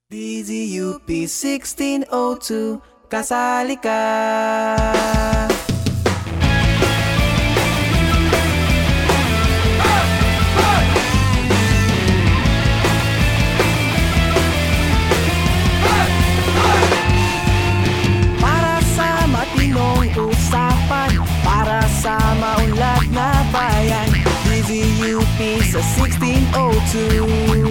DZUP 1602, kasali ka. Para sa matinong usapan, para sa maunlad na bayan, DZUP sa 1602.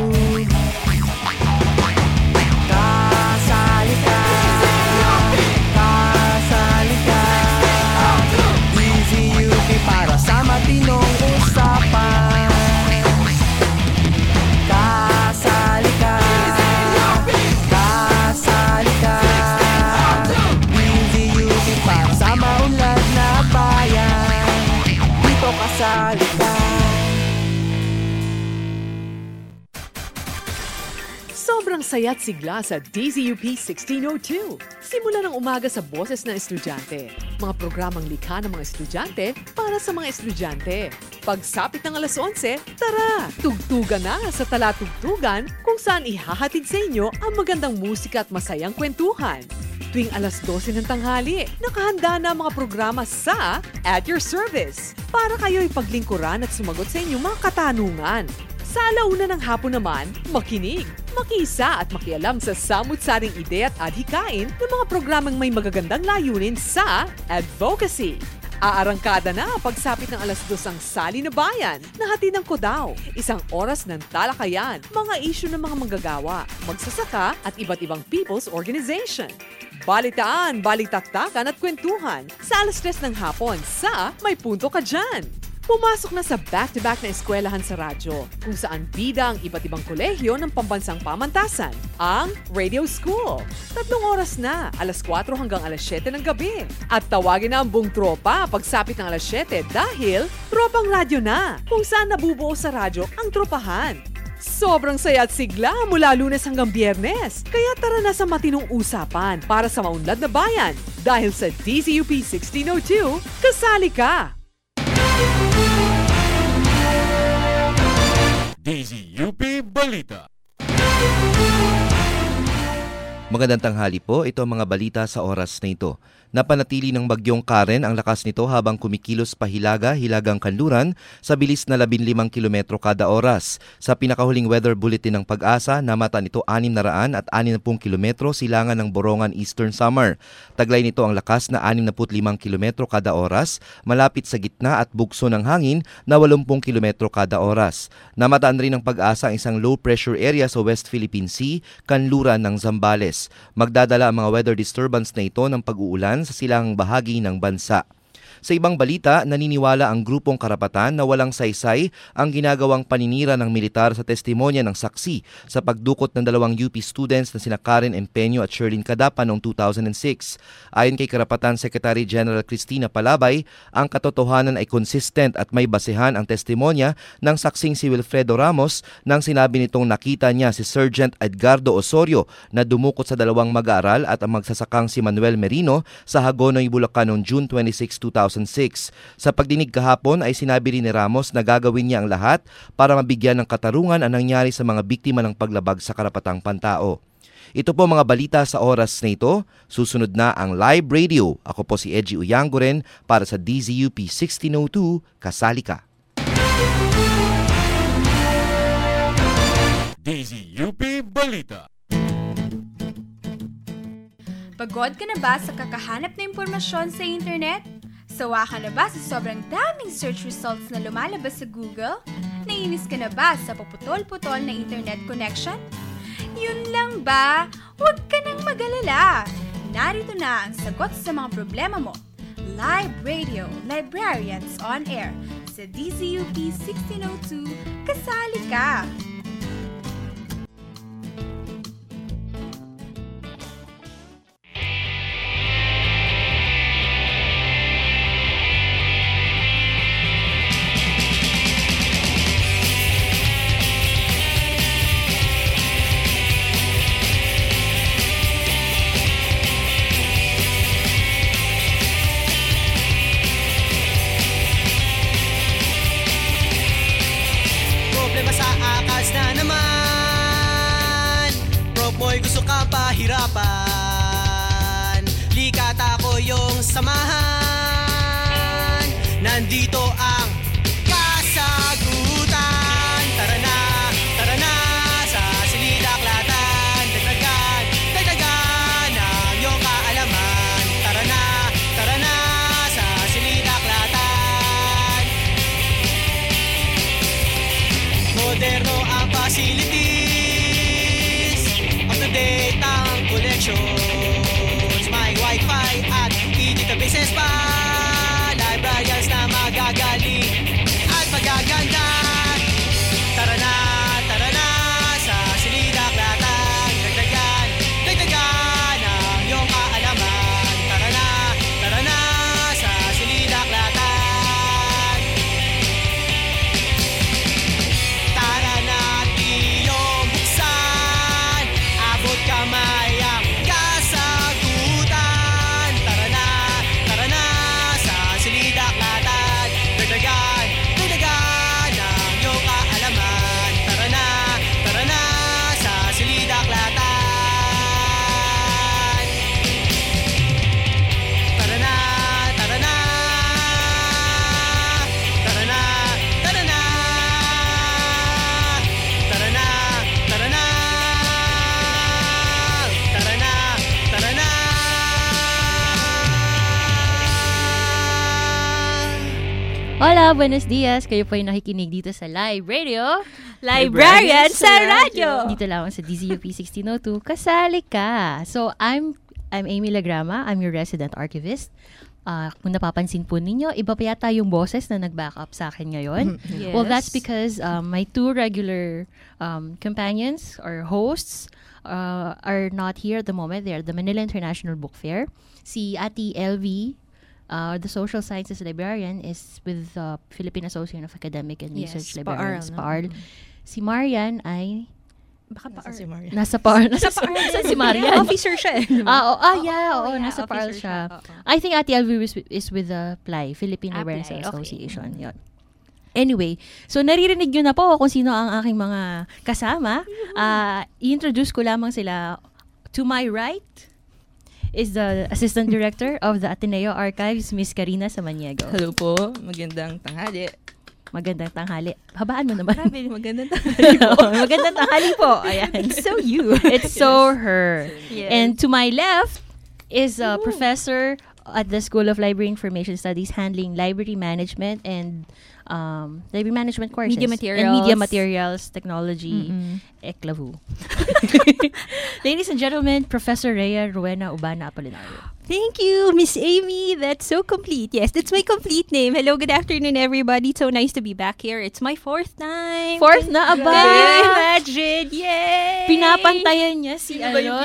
Sobrang saya't sigla sa DZUP 1602. Simula ng umaga sa boses ng estudyante. Mga programang likha ng mga estudyante para sa mga estudyante. Pagsapit ng alas 11, tara! Tugtugan na sa Talatugtugan kung saan ihahatid sa inyo ang magandang musika at masayang kwentuhan. Tuwing alas 12 ng tanghali, nakahanda na mga programa sa At Your Service para kayo'y paglingkuran at sumagot sa inyong mga katanungan. Sa alauna ng hapon naman, makinig, makisa at makialam sa samut-saring ide at adhikain ng mga programang may magagandang layunin sa advocacy. Aarangkada na pagsapit ng alas 2 ang Sali na Bayan na hatid ng Codao. Isang oras ng talakayan, mga isyu ng mga manggagawa, magsasaka at iba't ibang people's organization. Balitaan, balitaktakan at kwentuhan sa alas 3 ng hapon sa May Punto Ka Dyan. Pumasok na sa back-to-back na eskwelahan sa radyo, kung saan bida ang iba't ibang kolehiyo ng pambansang pamantasan, ang Radio School. 3 oras na, alas 4 hanggang alas 7 ng gabi. At tawagin na ang buong tropa pagsapit ng alas 7 dahil tropang radyo na, kung saan nabubuo sa radyo ang tropahan. Sobrang saya at sigla mula Lunes hanggang Biyernes. Kaya tara na sa matinong usapan para sa maunlad na bayan. Dahil sa DZUP 1602, kasali ka! DZUP Balita. Magandang tanghali po, ito ang mga balita sa oras na ito. Napanatili ng bagyong Karen ang lakas nito habang kumikilos pa hilagang kanluran sa bilis na 15 kilometro kada oras. Sa pinakahuling weather bulletin ng Pag-asa, namata nito 660 kilometro silangan ng Borongan Eastern Samar. Taglay nito ang lakas na 65 kilometro kada oras, malapit sa gitna at bugso ng hangin na 80 kilometro kada oras. Namataan rin ng Pag-asa ang isang low pressure area sa West Philippine Sea, kanluran ng Zambales. Magdadala ang mga weather disturbance na ito ng pag-uulan sa silangang bahagi ng bansa. Sa ibang balita, naniniwala ang grupong Karapatan na walang saysay ang ginagawang paninira ng militar sa testimonya ng saksi sa pagdukot ng 2 UP students na sina Karen Empeño at Sherlyn Cadapa noong 2006. Ayon kay Karapatan Secretary General Cristina Palabay, ang katotohanan ay consistent at may basehan ang testimonya ng saksing si Wilfredo Ramos nang sinabi nitong nakita niya si Sergeant Edgardo Osorio na dumukot sa 2 mag-aaral at ang magsasakang si Manuel Merino sa Hagonoy, Bulacan noong June 26, 2006. Sa pagdinig kahapon ay sinabi rin ni Ramos na gagawin niya ang lahat para mabigyan ng katarungan ang nangyari sa mga biktima ng paglabag sa karapatang pantao. Ito po mga balita sa oras na ito. Susunod na ang live radio. Ako po si Edgy Uyanguren para sa DZUP 1602, kasali ka. DZUP Balita. Pagod ka na ba sa kakahanap na impormasyon sa internet? Sawa ka na ba sa sobrang daming search results na lumalabas sa Google? Nainis ka na ba sa paputol-putol na internet connection? Yun lang ba? Huwag ka nang mag-alala! Narito na ang sagot sa mga problema mo. Live Radio Librarians on Air sa DZUP 1602, kasali ka! mo'y gusto kang pahirapan, likata ko yung samahan. Nandito ang kasagutan. Tara na sa silid-aklatan. Dagdagan ang iyong kaalaman. Tara na sa silid-aklatan. Moderno ang facilities, up-to-date ang collections, may wifi at e-databases pa, librarians na magagaling at magaganda. Tara na sa silid-aklatan. Dagdagan ang iyong kaalaman. Tara na sa silid-aklatan. Tara na't iyong buksan, abot kamay ang kasagutan. Tara na sa silid-aklatan. Dagdagan ang iyong kaalaman. Tara na sa silid-aklatan. Tara na. Tara na Hola, buenos dias. Kayo po ay nakikinig dito sa Live Radio. Librarian sa radyo. Dito lang sa DZUP 1602. Kasali ka. So, I'm Amy Lagrama. I'm your resident archivist. Kung napapansin po ninyo, iba pa yata yung boses na nag-back up sa akin ngayon. Yes. Well, that's because my two regular companions or hosts are not here at the moment. They're at the Manila International Book Fair. Si Ate LV, the social sciences librarian, is with the Philippine Association of Academic and Research Librarians, PAARL. Si Marian ay nasa PAARL. Nasa si Marian. Officer siya eh. Nasa PAARL siya. I think Ate LV is with the PLAI, Philippine Librarians PLAI, Association. Okay. Yun. Anyway, so naririnig nyo na po kung sino ang aking mga kasama. I-introduce ko lamang sila. To my right is the Assistant Director of the Ateneo Archives, Miss Karina Samaniego. Hello po, magandang tanghali. Magandang tanghali. Habaan mo naman. Grabe, magandang tanghali po. Magandang tanghali po. Ayan. It's so you. It's so her. Yes. And to my left is a professor at the School of Library Information Studies handling library management and library management courses. Media materials. And media materials, technology, ECLAVU. Ladies and gentlemen, Professor Rhea Rowena Ubana Apolinario. Thank you, Miss Amy. That's so complete. Yes, that's my complete name. Hello, good afternoon, everybody. So nice to be back here. It's my fourth time. Fourth na, aba! Can you imagine? Yay! Pinapantayan niya si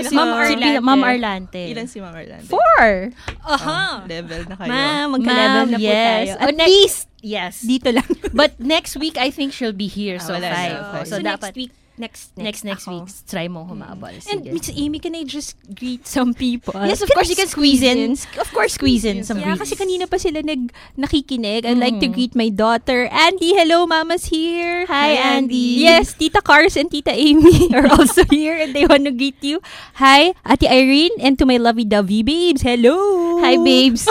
Ma'am Arlante. Ilan si Ma'am Arlante? 4! Level na kayo. Ma'am, magka-level na po tayo. At next, least, yes. dito lang. But next week, I think she'll be here. So, wala 5. na. So, next dapat week, next next ako. week, try mo humabol. And Sige. Miss Amy, can I just greet some people? Yes, of course, you can squeeze in. Of course, squeeze in some Yeah, greets. kasi kanina pa sila nakikinig. I'd like to greet my daughter, Andy. Hello, Mama's here. Hi, Andy. Yes, Tita Cars and Tita Amy are also here and they want to greet you. Hi, Ate Irene, and to my lovey-dovey babes. Hello. Hi, babes.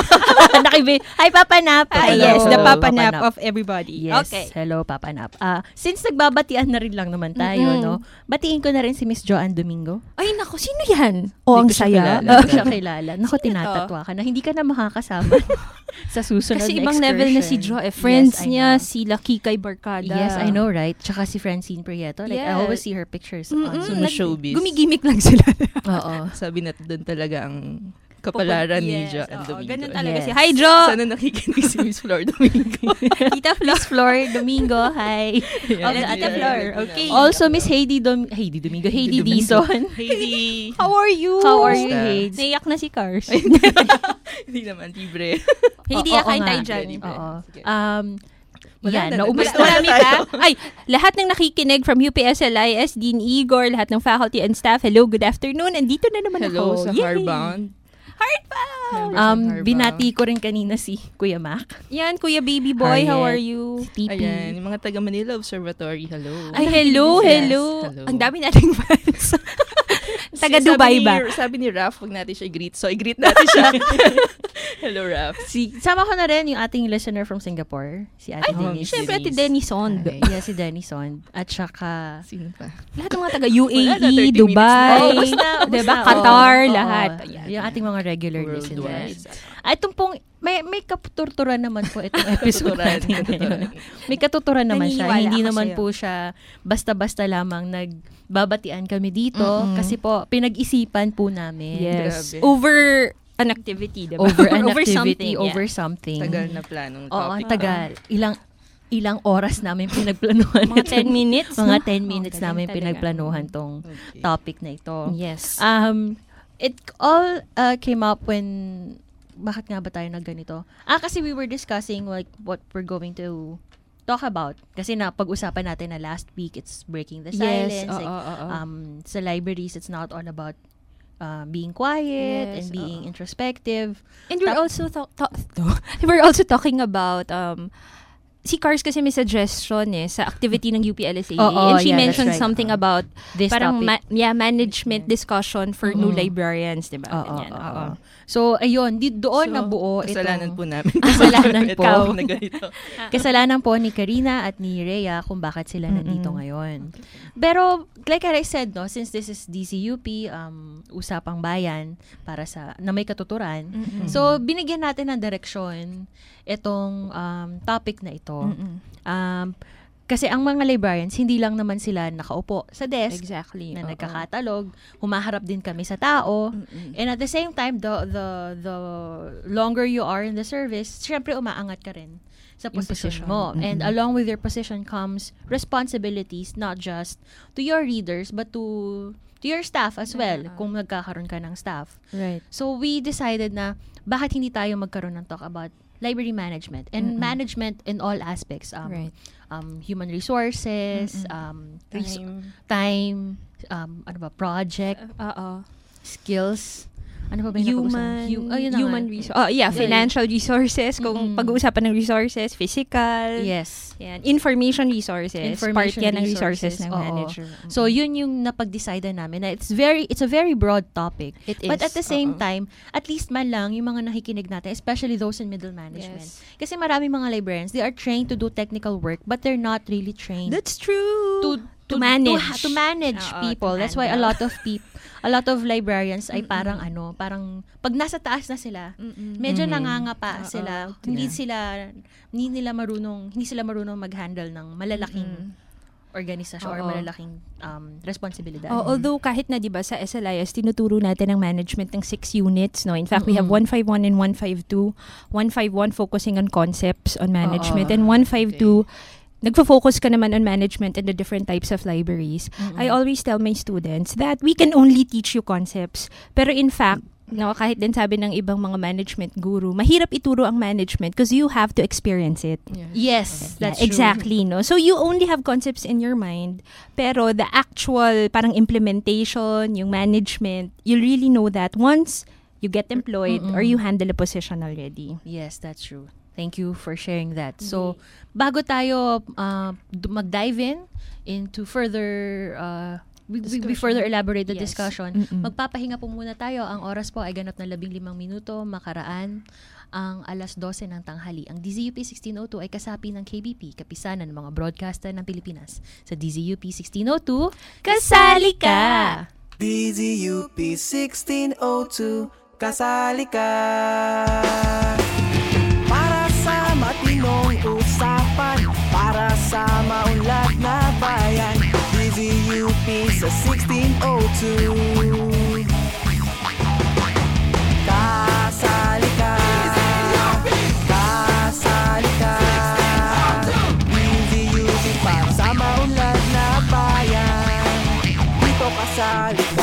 Hi, Papa Nap. Ah, Hello, yes, the Papa Nap. Nap of everybody. Yes, Okay. hello, Papa Nap. Since nagbabatian na rin lang naman tayo, no? Batiin ko na rin si Miss Joanne Domingo. Ay, nako, sino yan? O, ang Hindi ko siya saya. kilala. Hindi ko siya kilala. Naku, tinatatwa ka na. Hindi ka na makakasama sa susunod Kasi na ibang level na si Jo. Friends Yes, I niya, know. sila Kikay Barkada. Yes, I know, right? Tsaka si Francine Prieto. Like, I Yes. always see her pictures on Showbiz. Gumigimik lang sila. Oo. Sabi na doon talaga ang kapalaran ni Jo and oo, Domingo. ganun talaga Yes. siya. Hi, Jo! Sana nakikinig si Miss Flor Domingo. Tita Flo. Miss Flor Domingo, hi. Of the Ate Flor. Okay. Also, Miss Heidi Domingo, Heidi Dizon. Heidi. How are you? How are you, Basta. Heids? Naiyak na si Cars. Hindi naman, libre. Hindi Oo, yakain nga. tayo dyan. Oo. Sige. Yan, na, naubos wala na. Marami pa? Ay, lahat ng nakikinig from UPSLIS, Dean Igor, lahat ng faculty and staff, hello, good afternoon. And dito na naman Hello ako. sa Yay! Hardbound. Hardbound! Members ng Hardbound. Binati ko rin kanina si Kuya Mac. Yan, Kuya Baby Boy, how Harriet. are you? TP. Ayan, yung mga taga Manila Observatory, hello. Ay, hello, Yes, hello. hello. Ang dami nating fans. Taga Dubai ba? Sabi ni Raf, wag natin siya i-greet. So, i-greet natin siya. Hello, Raf. Sama ko na rin yung ating listener from Singapore, si Ate Denise. Siyempre, Ate Denise Sond. Yes, si Denise Sond. At saka... Sino pa? Lahat ng mga taga UAE, Wala na, 30 Dubai, minutes diba? Qatar, lahat. Yung ating mga regular Worldwide. listeners. At itong pong, may katuturan naman po itong episode natin ngayon. May katuturan naman siya. Naniniwala Hindi ako naman sa'yo. po siya basta-basta lamang nagbabatian kami dito. Kasi po, pinag-isipan po namin. Yes. Grabe. Over an activity, diba? Over an Over activity, something, over something. Tagal na planong Oo, topic. ang tagal. Ilang oras namin pinagplanuhan. Mga 10 minutes, Mga no? 10 minutes Galing namin talaga. pinagplanuhan tong Okay. topic na ito. Yes. It all came up when, bakit nga ba tayo na ganito? Kasi we were discussing like what we're going to talk about. Kasi pag-usapan natin na last week, it's breaking the silence. Yes. Like, sa libraries, it's not all about being quiet Yes, and being introspective. And we're also we're also talking about si Cars kasi may suggestion sa activity ng UPLSAA. Oo, And she yeah, mentioned that's right. something about This parang topic. management discussion for new librarians, di ba? Ganyan. Oo. So, ayun, doon So, nabuo kasalanan itong... po namin. Kasalanan po. Ikaw na ganito. Kasalanan po ni Karina at ni Rhea kung bakit sila nandito ngayon. Pero, like I said, no, since this is DCUP, usapang bayan para na may katuturan, so binigyan natin ng direksyon itong topic na ito. Kasi ang mga librarians, hindi lang naman sila nakaupo sa desk Exactly. na nagkakatalog, humaharap din kami sa tao. And at the same time, the longer you are in the service, syempre umaangat ka rin sa position mo. And along with your position comes responsibilities, not just to your readers, but to your staff as well, kung nagkakaroon ka ng staff. Right. So we decided na bakit hindi tayo magkaroon ng talk about library management and management in all aspects. Right. Human resources, time, project, skills, ano pa ba yung Human resources. Financial resources. Kung pag-uusapan ng resources, physical. Yes. Yan. Information resources. Part yan ng resources ng Oo. manager. So, yun yung napag-decide namin na it's a very broad topic. It But is. at the same time, at least man lang yung mga nakikinig natin, especially those in middle management. Yes. Kasi maraming mga librarians, they are trained to do technical work, but they're not really trained That's true. to manage. to manage Oo, people. to That's why a handle. lot of librarians ay parang pag nasa taas na sila, medyo nangangapa sila. Hindi sila marunong mag-handle ng malalaking organisasyon or malalaking responsibilidad. Although kahit na 'di ba sa SLIS tinuturo natin ang management ng 6 units, no. In fact, we have 151 and 152. 151 focusing on concepts on management and 152 nagfo-focus ka naman on management and the different types of libraries. I always tell my students that we can only teach you concepts. Pero in fact, no, kahit din sabi ng ibang mga management guru, mahirap ituro ang management because you have to experience it. Yes, that's Exactly, no? So you only have concepts in your mind, pero the actual parang implementation, yung management, you'll really know that once you get employed or you handle a position already. Yes, that's true. Thank you for sharing that. So, bago tayo mag-dive into further we further elaborate the discussion, magpapahinga po muna tayo. Ang oras po ay ganap na 15 minuto makaraan ang 12:00 ng tanghali. Ang DZUP 1602 ay kasapi ng KBP, kapisanan ng mga broadcaster ng Pilipinas. Sa DZUP 1602, kasali ka! DZUP 1602, kasali ka. Para sa matinong usapan, para sa maunlad na bayan, DZUP sa 1602. Kasali ka. Kasali ka. DZUP para sa maunlad na bayan, dito kasali ka.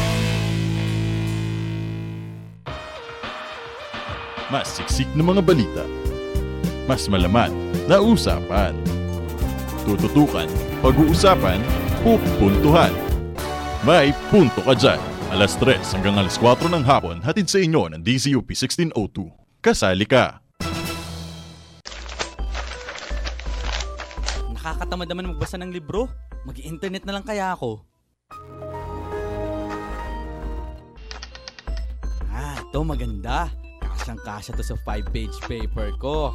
Mas siksik na mga balita. Mas malaman na usapan. Tututukan, pag-uusapan, pupuntuhan. May punto ka dyan. 3:00 hanggang 4:00 ng hapon, hatid sa inyo ng DZUP 1602. Kasali ka! Nakakatamad naman magbasa ng libro. Mag-internet na lang kaya ako. Ito maganda. Kasyang-kasya to sa 5-page paper ko.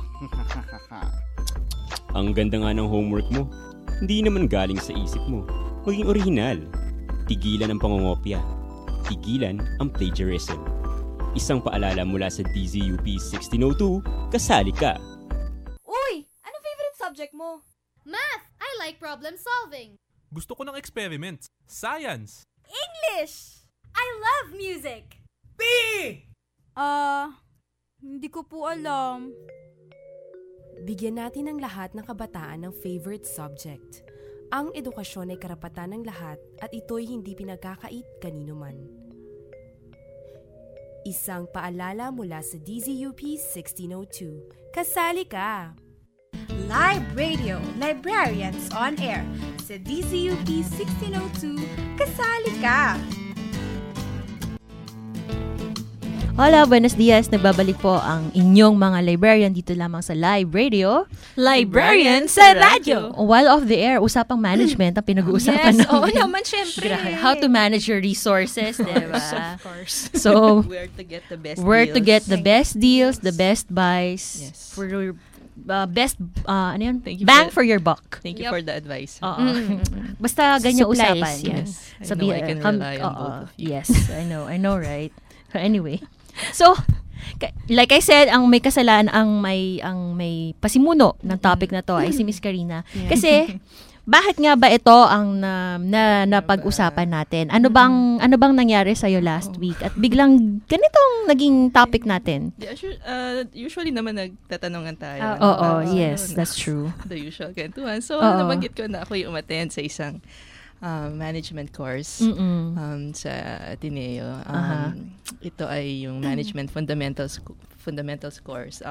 Ang ganda nga ng homework mo. Hindi naman galing sa isip mo. Maging orihinal. Tigilan ang pangongopya. Tigilan ang plagiarism. Isang paalala mula sa DZUP 1602, kasali ka. Uy! Anong favorite subject mo? Math! I like problem solving. Gusto ko ng experiments. Science. English! I love music. B! Hindi ko po alam. Bigyan natin ang lahat ng kabataan ng favorite subject. Ang edukasyon ay karapatan ng lahat at ito'y hindi pinagkakait kanino man. Isang paalala mula sa DZUP 1602. Kasali ka! Live Radio, Librarians on Air. Sa DZUP 1602, kasali ka! Hola, buenos dias. Nagbabalik po ang inyong mga librarian dito lamang sa Live Radio. Librarian sa radyo! While off the air, usapang management ang pinag-uusapan Yes, namin. oo naman, syempre. How to manage your resources, diba? Of course. So, where to get the best where deals. to get the best deals, the best buys, Yes. for your best, ano yun? Thank you Bang for your buck. Thank you for the advice. Oo. Basta ganyan Supplies, usapan. yes. I know I can rely on both of you. Yes, I know, right? So anyway, so like I said, ang may kasalan, ang may pasimuno ng topic na to ay si Miss Karina. Kasi bakit nga ba ito ang napag-usapan natin? Ano bang nangyari sa last week at biglang ganitong naging topic natin? Usually naman nagtatanungan tayo. Yes, that's true. The usual kwentuhan. So, nabanggit ko na ako yung umattend sa isang management course sa Ateneo. Ito ay yung management fundamentals course.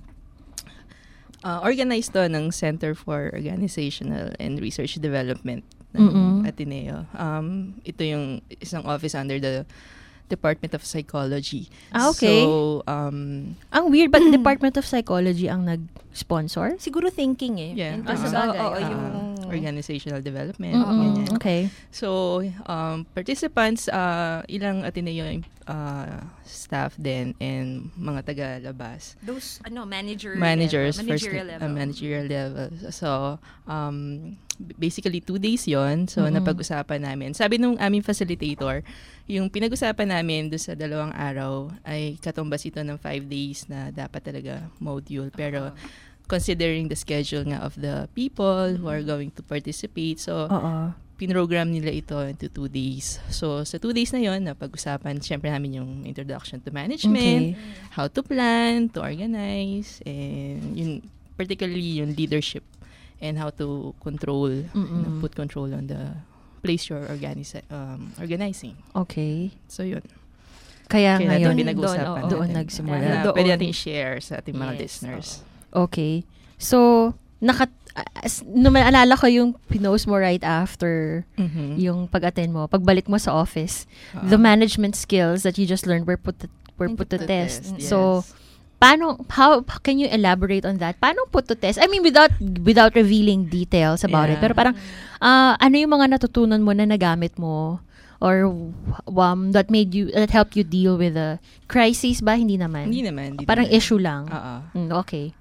Organized to ng Center for Organizational and Research Development ng Ateneo. Ito yung isang office under the Department of Psychology. Okay. So, ang weird, but Department of Psychology ang nag-sponsor? Siguro thinking eh. Yeah. Yung organizational development. Ganyan. Okay. So, participants, ilang Ateneo staff din and mga taga-labas. Those, managers level. Managerial level. So, basically 2 days yon. So, napag-usapan namin. Sabi nung aming facilitator, yung pinag-usapan namin doon sa 2 araw ay katumbas ito ng 5 days na dapat talaga module. Pero, considering the schedule nga of the people who are going to participate, so, pinrogram nila ito into 2 days. So, sa 2 days na yon, napag-usapan syempre namin yung introduction to management, how to plan, to organize, and yung, particularly yung leadership and how to control, put control on the place you're organizing. Okay. So, yun. Kaya ngayon, pinag-usapan doon natin. nagsimula. Pwede natin share sa ating mga listeners. Okay. So, naalala ko yung pinost mo right after yung pag-attend mo, pagbalik mo sa office, the management skills that you just learned were put to test. Yes. So, how can you elaborate on that? Paano put to test? I mean, without revealing details about it. Pero parang, ano yung mga natutunan mo na nagamit mo? Or that helped you deal with a crisis ba? Hindi naman. Parang issue lang. Okay.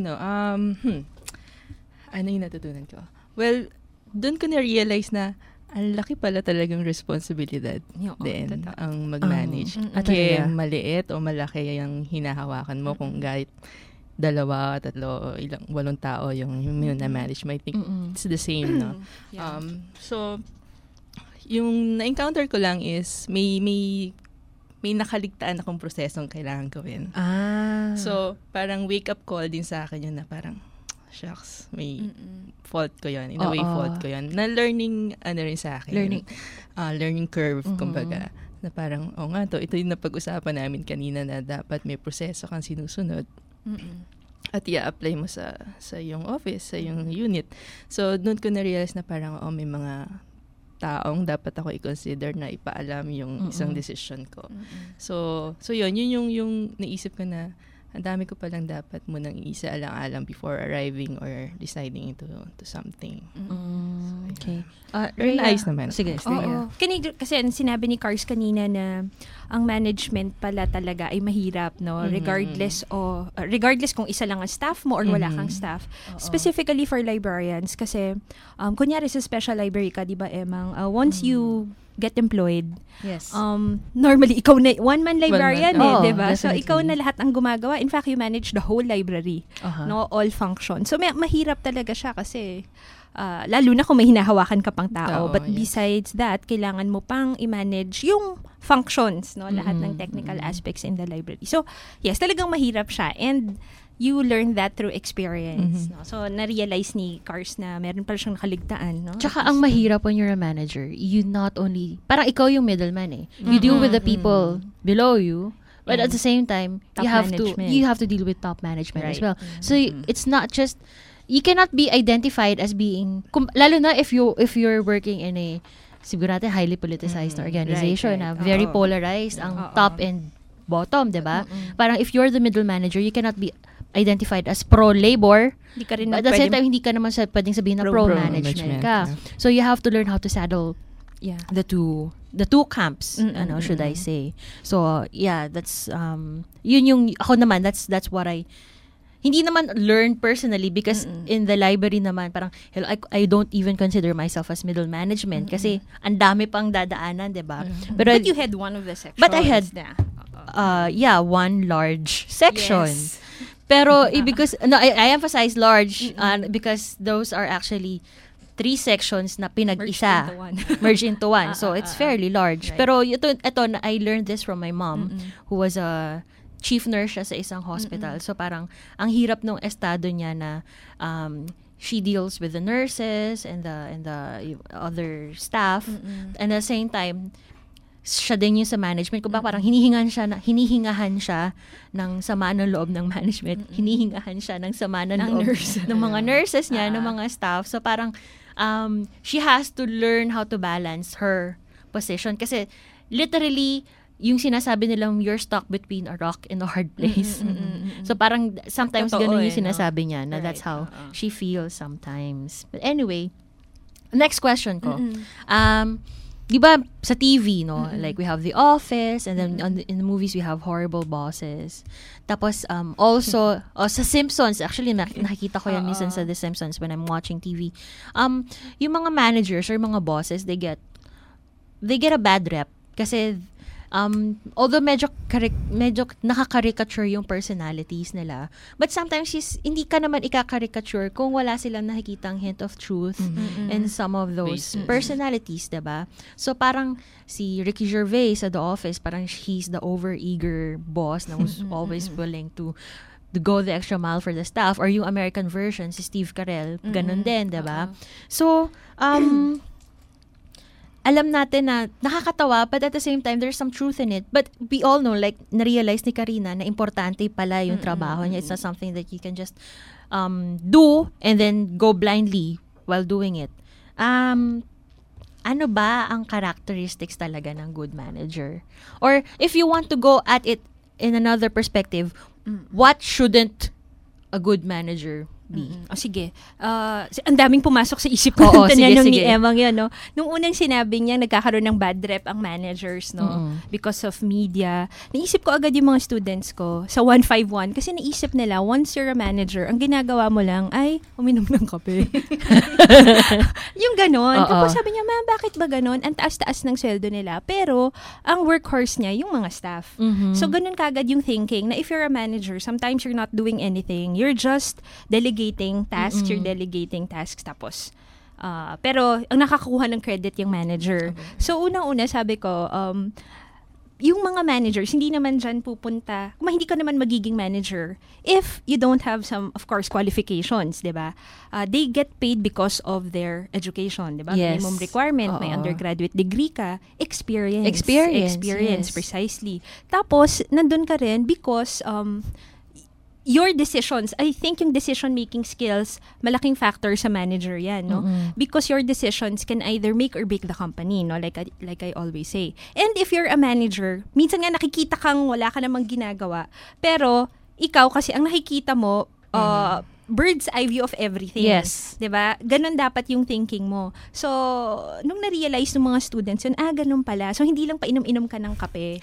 Ano yung natutunan ko? Well, doon ko na-realize na ang laki pala talagang responsibilidad din ang mag-manage. Kaya maliit o malaki yung hinahawakan mo kung kahit 2, 3, 8 tao yung na-manage. I think it's the same, no? So, yung na-encounter ko lang is may nakaligtaan akong prosesong kailangan gawin. So, parang wake-up call din sa akin yun na parang, shucks, may fault ko yun. In a way, fault ko yun. Na learning, rin sa akin. Learning curve, kumbaga. Na parang, ito yung napag-usapan namin kanina na dapat may proseso kang sinusunod. At i-apply mo sa yung office, sa yung unit. So, doon ko na-realize na parang, may mga taong dapat ako i-consider na ipaalam yung isang decision ko. So yun yung naisip ko na, ang dami ko palang dapat munang isa-alang-alang before arriving or deciding into something. Okay. Very nice naman. Sige. Kasi sinabi ni Cars kanina na ang management pala talaga ay mahirap, no? Regardless kung isa lang ang staff mo or wala kang staff. Specifically for librarians kasi kunyari sa special library ka, 'di ba, Emang, once you get employed. Yes. Normally, ikaw na, one-man librarian diba? Definitely. So, ikaw na lahat ang gumagawa. In fact, you manage the whole library. No, all functions. So, mahirap talaga siya kasi, lalo na kung may hinahawakan ka pang tao. But besides that, kailangan mo pang i-manage yung functions, no? Lahat ng technical aspects in the library. So, yes, talagang mahirap siya. And, you learn that through experience. No? So, na-realize ni Cars na meron pala siyang nakaligtaan. No? Tsaka ang mahirap when you're a manager, you not only, parang ikaw yung middleman eh. You deal with the people below you, but at the same time, you have to deal with top management as well. So, it's not just, you cannot be identified as being, lalo na if you're working in a, siguro natin, highly politicized organization, very polarized, ang top and bottom, diba? Parang if you're the middle manager, you cannot be identified as pro-labor. At the same time, hindi ka naman pwedeng sabihin na pro-management ka. So, you have to learn how to saddle the two camps, should I say. So, that's, yun yung, ako naman, that's what hindi naman learn personally because in the library naman, parang, I don't even consider myself as middle management kasi ang dami pang dadaanan, diba? But you had one of the sections. But I had, one large section. Yes. Pero because I emphasize large because those are actually 3 sections na pinag-isa, merged into one. So it's fairly large. Right. Pero ito I learned this from my mom who was a chief nurse siya sa isang hospital. So parang ang hirap nung estado niya na she deals with the nurses and the other staff, and at the same time siya din yung sa management. Kung ba parang hinihingahan siya ng sama ng loob ng management. Hinihingahan siya ng sama ng loob ng mga nurses niya, ng mga staff. So parang she has to learn how to balance her position. Kasi literally, yung sinasabi nilang you're stuck between a rock and a hard place. So parang sometimes ganun yung sinasabi niya na that's how she feels sometimes. But anyway, next question ko. Di ba sa TV, no? Like we have The Office and then in the movies we have Horrible Bosses. Tapos also sa Simpsons, actually nakikita ko yan minsan sa The Simpsons when I'm watching TV. Yung mga managers or mga bosses, they get a bad rep kasi although medyo nakaka-caricature yung personalities nila, but sometimes hindi ka naman ika-caricature kung wala silang nakikitang hint of truth in some of those personalities, diba? So parang si Ricky Gervais sa The Office, parang he's the over-eager boss na who's always willing to go the extra mile for the staff. Or yung American version, si Steve Carell, ganun din, diba? So, alam natin na nakakatawa, but at the same time, there's some truth in it. But we all know, like, na-realize ni Karina na importante pala yung trabaho niya. It's not something that you can just do and then go blindly while doing it. Ano ba ang characteristics talaga ng good manager? Or if you want to go at it in another perspective, what shouldn't a good manager be? Sige. Ang daming pumasok sa isip ko. Sige. Ni Emang yun, no? Nung unang sinabi niya, nagkakaroon ng bad rep ang managers, no? Because of media. Naisip ko agad yung mga students ko sa 151 kasi naisip nila, once you're a manager, ang ginagawa mo lang ay uminom ng kape. Yung ganon. Tapos sabi niya, ma'am, bakit ba ganon? Ang taas-taas ng sweldo nila. Pero, ang workhorse niya, yung mga staff. So, ganon kagad yung thinking na if you're a manager, sometimes you're not doing anything. You're just delegating tasks, you're delegating tasks, tapos pero ang nakakakuha ng credit yung manager. So unang-una sabi ko, yung mga managers hindi naman dyan pupunta, hindi ka naman magiging manager if you don't have some, of course, qualifications, diba? They get paid because of their education, diba? Yes. Minimum requirement, may undergraduate degree ka, experience, yes. Precisely. Tapos nandun ka rin because your decisions, I think yung decision-making skills, malaking factor sa manager yan, no? Because your decisions can either make or break the company, no? Like I always say. And if you're a manager, minsan nga nakikita kang wala ka namang ginagawa, pero ikaw kasi ang nakikita mo, bird's eye view of everything. Yes. 'Di ba? Ganun dapat yung thinking mo. So, nung na-realize ng mga students yun, ganun pala. So, hindi lang painom-inom ka ng kape.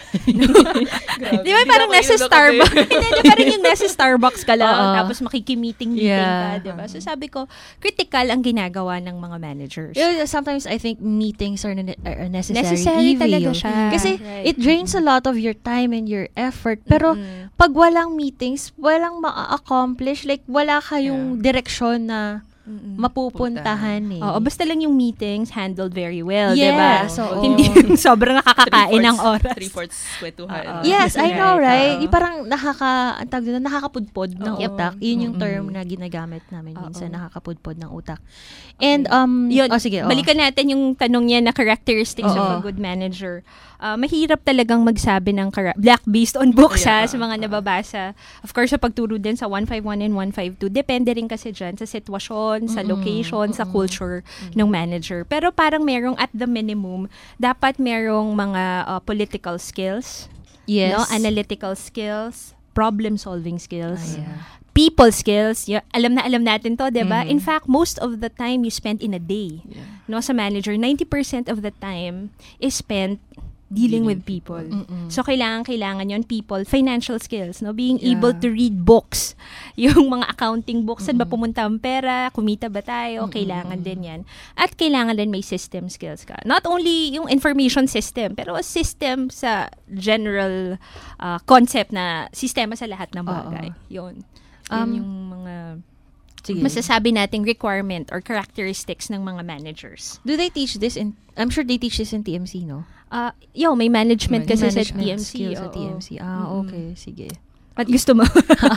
Di ba? Parang nasa Starbucks. Hindi, parang yung nasa Starbucks ka lang, tapos makikimiting ka, di ba? So, sabi ko, critical ang ginagawa ng mga managers. Sometimes, I think meetings are necessary. Necessary talaga siya. Kasi, it drains a lot of your time and your effort. Pero, pag walang meetings, walang ma-accomplish. Like, wala kayong direksyon na mapupuntahan eh. Oo, basta lang yung meetings handled very well, yes, diba? So, hindi sobrang nakakakain ng oras. 3/4 kwentuhan. Yes, I know, right? Parang nakakapudpod ng utak. Yun yung term na ginagamit namin minsan, nakakapudpod ng utak. And, sige. Balikan natin yung tanong niya na characteristics of a good manager. Mahirap talagang magsabi ng black based on books sa mga nababasa. Of course, sa pagturo din sa 151 and 152, depende rin kasi dyan sa sitwasyon, sa location, sa culture ng manager. Pero parang merong at the minimum, dapat merong mga political skills, analytical skills, problem-solving skills, people skills. Alam natin to, diba? In fact, most of the time you spend in a day, sa manager, 90% of the time is spent dealing with people. So, kailangan yon people, financial skills, being able to read books, yung mga accounting books, saan ba pumunta ang pera, kumita ba tayo, kailangan din yan. At kailangan din may system skills ka. Not only yung information system, pero system sa general concept na sistema sa lahat ng bagay. Yun yung mga masasabi nating requirement or characteristics ng mga managers. Do they teach this I'm sure they teach this in TMC, no? May management kasi sa TMC. Skills sa TMC. Okay, sige. At gusto mo?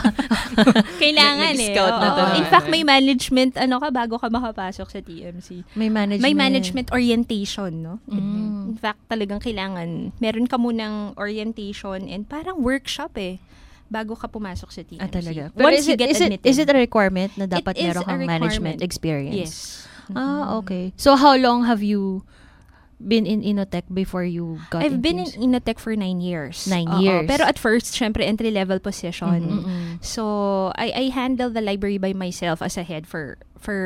Kailangan In fact, may management, bago ka makapasok sa TMC. May management orientation, no? In fact, talagang kailangan. Meron ka munang orientation and parang workshop bago ka pumasok sa TMC. Talaga. Pero is it a requirement na dapat meron kang management experience? Yes. Okay. So, how long have you been in Innotech before you got I've been in Innotech for 9 years. 9 years. Pero at first, syempre, entry-level position. So, I handle the library by myself as a head for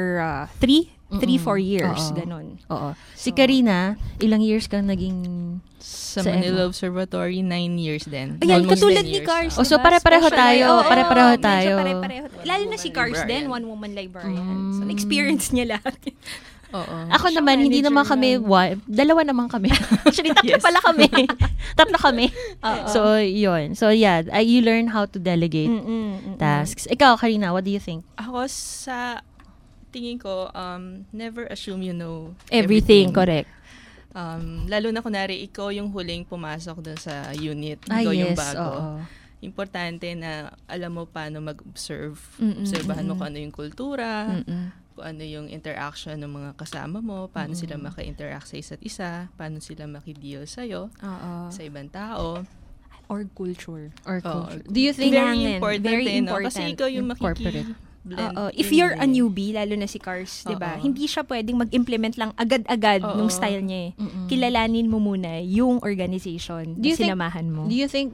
3-4 years. Ganon. Si Karina, ilang years kang naging sa Manila Observatory? 9 years din. Ayan, katulad ni Cars. So, pare-pareho tayo. Pare-pareho tayo. Lalo na si Cars din, one-woman librarian. So, experience niya lahat. Ako naman, hindi naman kami, dalawa naman kami. Actually, tatlo kami. So, yun. So, you learn how to delegate tasks. Ikaw, Karina, what do you think? Ako sa tingin ko, never assume you know everything. Correct. Lalo na kunwari, ikaw yung huling pumasok dun sa unit. Ikaw yung bago. Importante na alam mo paano mag-observe. Obserbahan mo kung ano yung kultura, kung ano yung interaction ng mga kasama mo, paano sila maka-interact sa isa't isa, paano sila maki-deal sa'yo, sa ibang tao. Or culture. Do you think very important? Kasi ikaw yung if you're a newbie, lalo na si Cars, diba? Hindi siya pwedeng mag-implement lang agad-agad nung style niya. Kilalanin mo muna yung organization na sinamahan mo. Do you think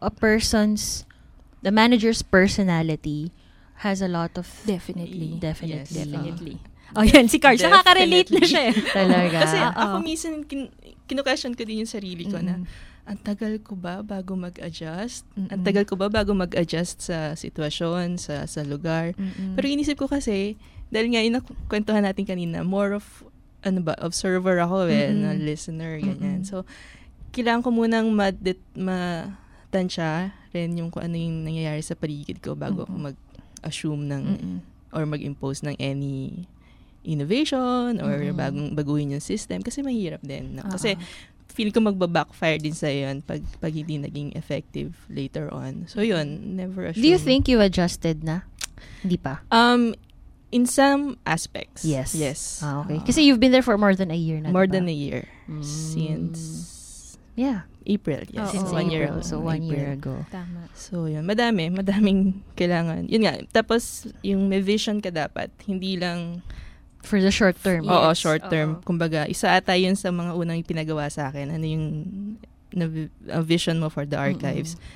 the manager's personality has a lot of... Definitely. Yes, definitely. Yan, si Cars, nakaka-relate na siya. Talaga. Kasi ako minsan, kinu-question ko din yung sarili ko na, ang tagal ko ba bago mag-adjust? Ang tagal ko ba bago mag-adjust sa sitwasyon, sa lugar? Pero inisip ko kasi, dahil nga yung kwentuhan natin kanina, more of, observer ako na listener, ganyan. So, kailangan ko munang matansya rin yung kung ano yung nangyayari sa paligid ko bago ako mag-assume or mag-impose ng any innovation or baguhin yung system. Kasi mahirap din. No? Kasi, feel ko magbabackfire din sa yun pag hindi naging effective later on. So yun, never assume. Do you think you adjusted na? Hindi pa? In some aspects. Yes. Okay. Kasi you've been there for more than a year na. More than a year. Since April. Yes. Since 1 year ago. So 1 year ago. Tama. So yun, madaming kailangan. Yun nga, tapos yung may vision ka dapat, hindi lang for the short term. Oo, short term. Kumbaga, isa ata yun sa mga unang pinagawa sa akin. Ano yung vision mo for the archives?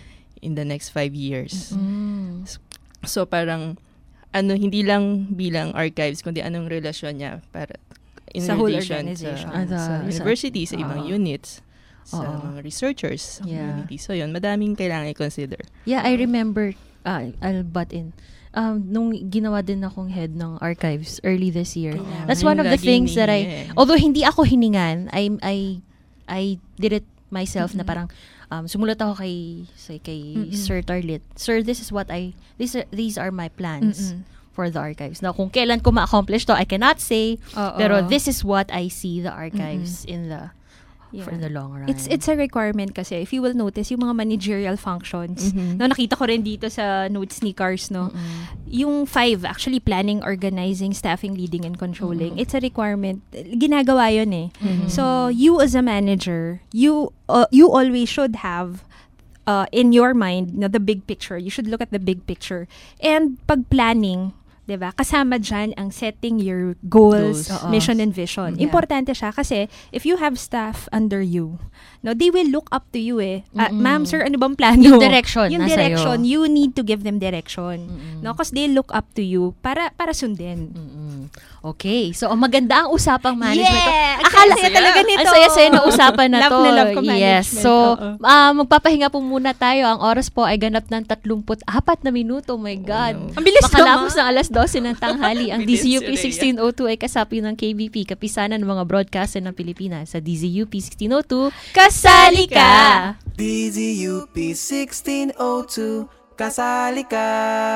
in the next 5 years. So parang hindi lang bilang archives, kundi anong relasyon niya para in sa whole relation organization. sa university, sa ibang units, sa mga researchers, community. So yun, madaming kailangan i-consider. Yeah, I remember, I'll butt in. Nung ginawa din akong head ng archives early this year. That's one of the things that although hindi ako hiningan, I did it myself na parang sumulat ako kay Sir Tarlit. Sir, this is what these are my plans for the archives. Now, kung kailan ko ma-accomplish to, I cannot say, pero this is what I see the archives in the for the long run. It's a requirement kasi if you will notice yung mga managerial functions. No, nakita ko rin dito sa notes ni Cars, no. Yung 5 actually planning, organizing, staffing, leading and controlling. It's a requirement. Ginagawa 'yon eh. So you as a manager, you always should have in your mind the big picture. You should look at the big picture. And pag planning, diba? Kasama dyan ang setting your goals, mission and vision. Importante siya kasi if you have staff under you, no, they will look up to you eh. Ma'am, sir, ano bang plano? Yung direction. You need to give them direction. No, because they look up to you para sundin. Okay. So, maganda ang usapang management. Yeah! Akala saya talaga nito. Ang saya-saya na usapan na to. Love ko management. Yes. So, magpapahinga po muna tayo. Ang oras po ay ganap ng 34 na minuto. Oh my God. Ang bilis Makalapos ng alas 12 ng tanghali. Ang DZUP 1602 ay kasapi ng KBP, Kapisanan ng mga broadcaster ng Pilipinas. Sa DZUP 1602, kasali ka! DZUP 1602, kasali ka!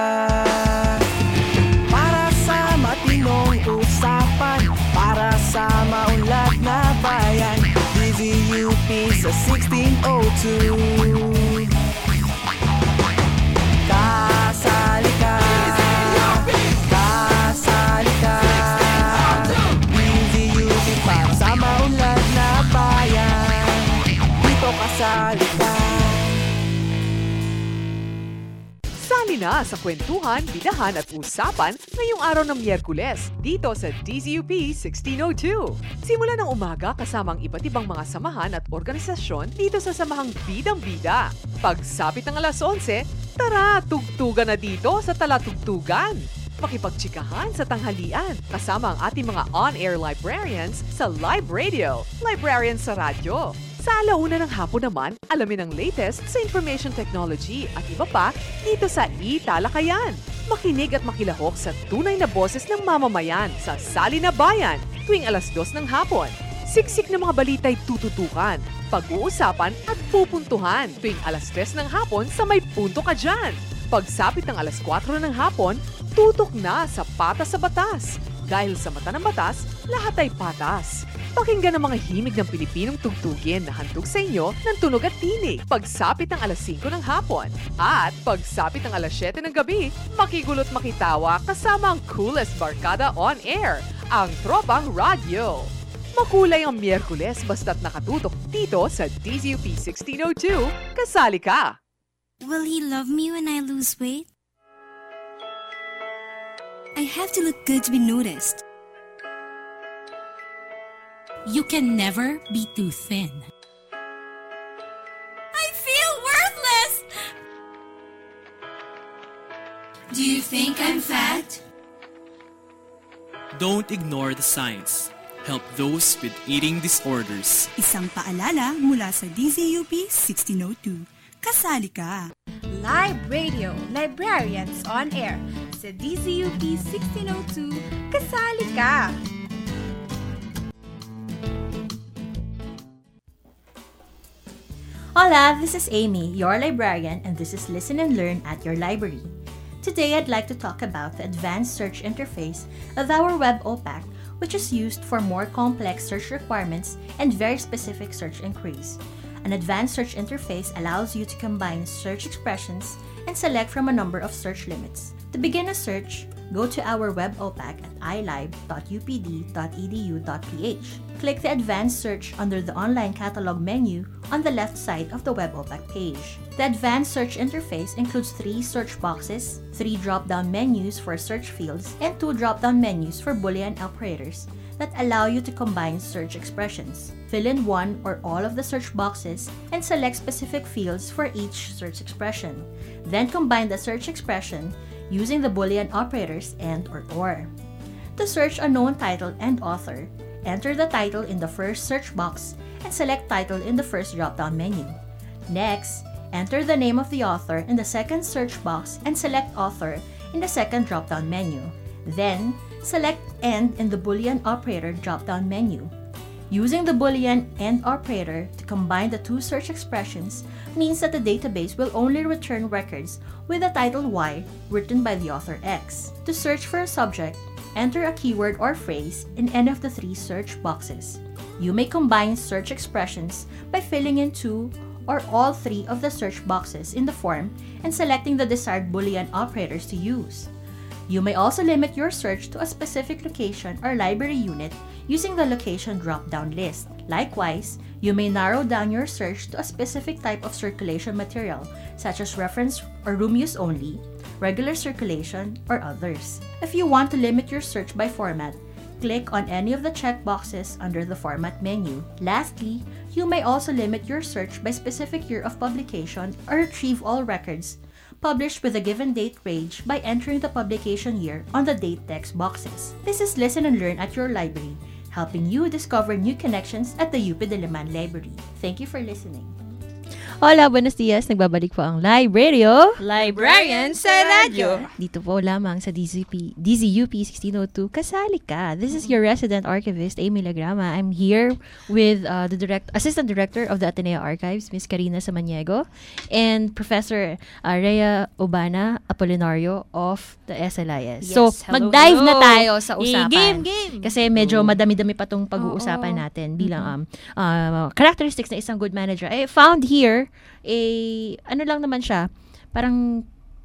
Para sa matinong usapan, para sa maunlad na bayan, DZUP sa 1602. Kasali ka! Kasali ka! DZUP para sa maunlad na bayan, dito kasali ka! Sali na sa kwentuhan, bidahan at usapan ngayong araw ng Miyerkules dito sa DZUP 1602. Simula ng umaga kasama ang iba't ibang mga samahan at organisasyon dito sa Samahang Bidang-Bida. Pagsapit ng alas 11, tara, tugtugan na dito sa Talatugtugan. Makipagtsikahan sa tanghalian kasama ang ating mga on-air librarians sa Live Radio, librarians sa radyo. Sa alauna ng hapon naman, alamin ang latest sa information technology at iba pa dito sa Italakayan. Makinig at makilahok sa tunay na boses ng mamamayan sa Sali na Bayan tuwing alas 2 ng hapon. Siksik na mga balita'y tututukan, pag-uusapan at pupuntuhan tuwing alas 3 ng hapon sa May Punto Ka Dyan. Pagsapit ng alas 4 ng hapon, tutok na sa Patas sa Batas. Dahil sa mata ng batas, lahat ay patas. Pakinggan ang mga himig ng Pilipinong tugtugin na handog sa inyo ng tunog at tinig. Pagsapit ng alas 5 ng hapon. At pagsapit ng alas 7 ng gabi, makigulot makitawa kasama ang coolest barkada on air, ang Tropang Radyo. Makulay ang Miyerkules basta't nakatutok dito sa DZUP 1602. Kasali ka! Will he love me when I lose weight? I have to look good to be noticed. You can never be too thin. I feel worthless! Do you think I'm fat? Don't ignore the signs. Help those with eating disorders. Isang paalala mula sa DZUP 1602. Kasali ka! Live Radio, Librarians on Air. Sa DZUP 1602, kasali ka! Hola, this is Amy, your librarian, and this is Listen and Learn at your library. Today, I'd like to talk about the advanced search interface of our web OPAC, which is used for more complex search requirements and very specific search inquiries. An advanced search interface allows you to combine search expressions and select from a number of search limits. To begin a search, go to our web OPAC at ilib.upd.edu.ph. Click the Advanced Search under the Online Catalog menu on the left side of the web OPAC page. The Advanced Search interface includes 3 search boxes, 3 drop-down menus for search fields, and 2 drop-down menus for Boolean operators that allow you to combine search expressions. Fill in one or all of the search boxes and select specific fields for each search expression. Then combine the search expression using the Boolean operators AND or. To search a known title and author, enter the title in the first search box and select title in the first drop-down menu. Next, enter the name of the author in the second search box and select author in the second drop-down menu. Then, select AND in the Boolean operator drop-down menu. Using the Boolean AND operator to combine the two search expressions means that the database will only return records with the title Y written by the author X. To search for a subject, enter a keyword or phrase in any of the three search boxes. You may combine search expressions by filling in two or all three of the search boxes in the form and selecting the desired Boolean operators to use. You may also limit your search to a specific location or library unit using the location drop-down list. Likewise, you may narrow down your search to a specific type of circulation material, such as reference or room use only, regular circulation, or others. If you want to limit your search by format, click on any of the checkboxes under the Format menu. Lastly, you may also limit your search by specific year of publication or retrieve all records published with a given date range by entering the publication year on the date text boxes. This is Listen and Learn at your library, helping you discover new connections at the UP Diliman Library. Thank you for listening. Hola, buenos dias. Nagbabalik po ang Live Radio. Librarian sa radyo. Dito po lamang sa DZUP 1602. Kasali ka. This is your resident archivist, Amy Lagrama. I'm here with the Assistant Director of the Ateneo Archives, Ms. Karina Samaniego, and Professor Rhea Obana Apolinario of the SLIS. Yes, so, mag-dive na tayo sa usapan. Game! Kasi medyo madami-dami pa tong pag-uusapan natin bilang characteristics na isang good manager. I found here ano lang naman siya, parang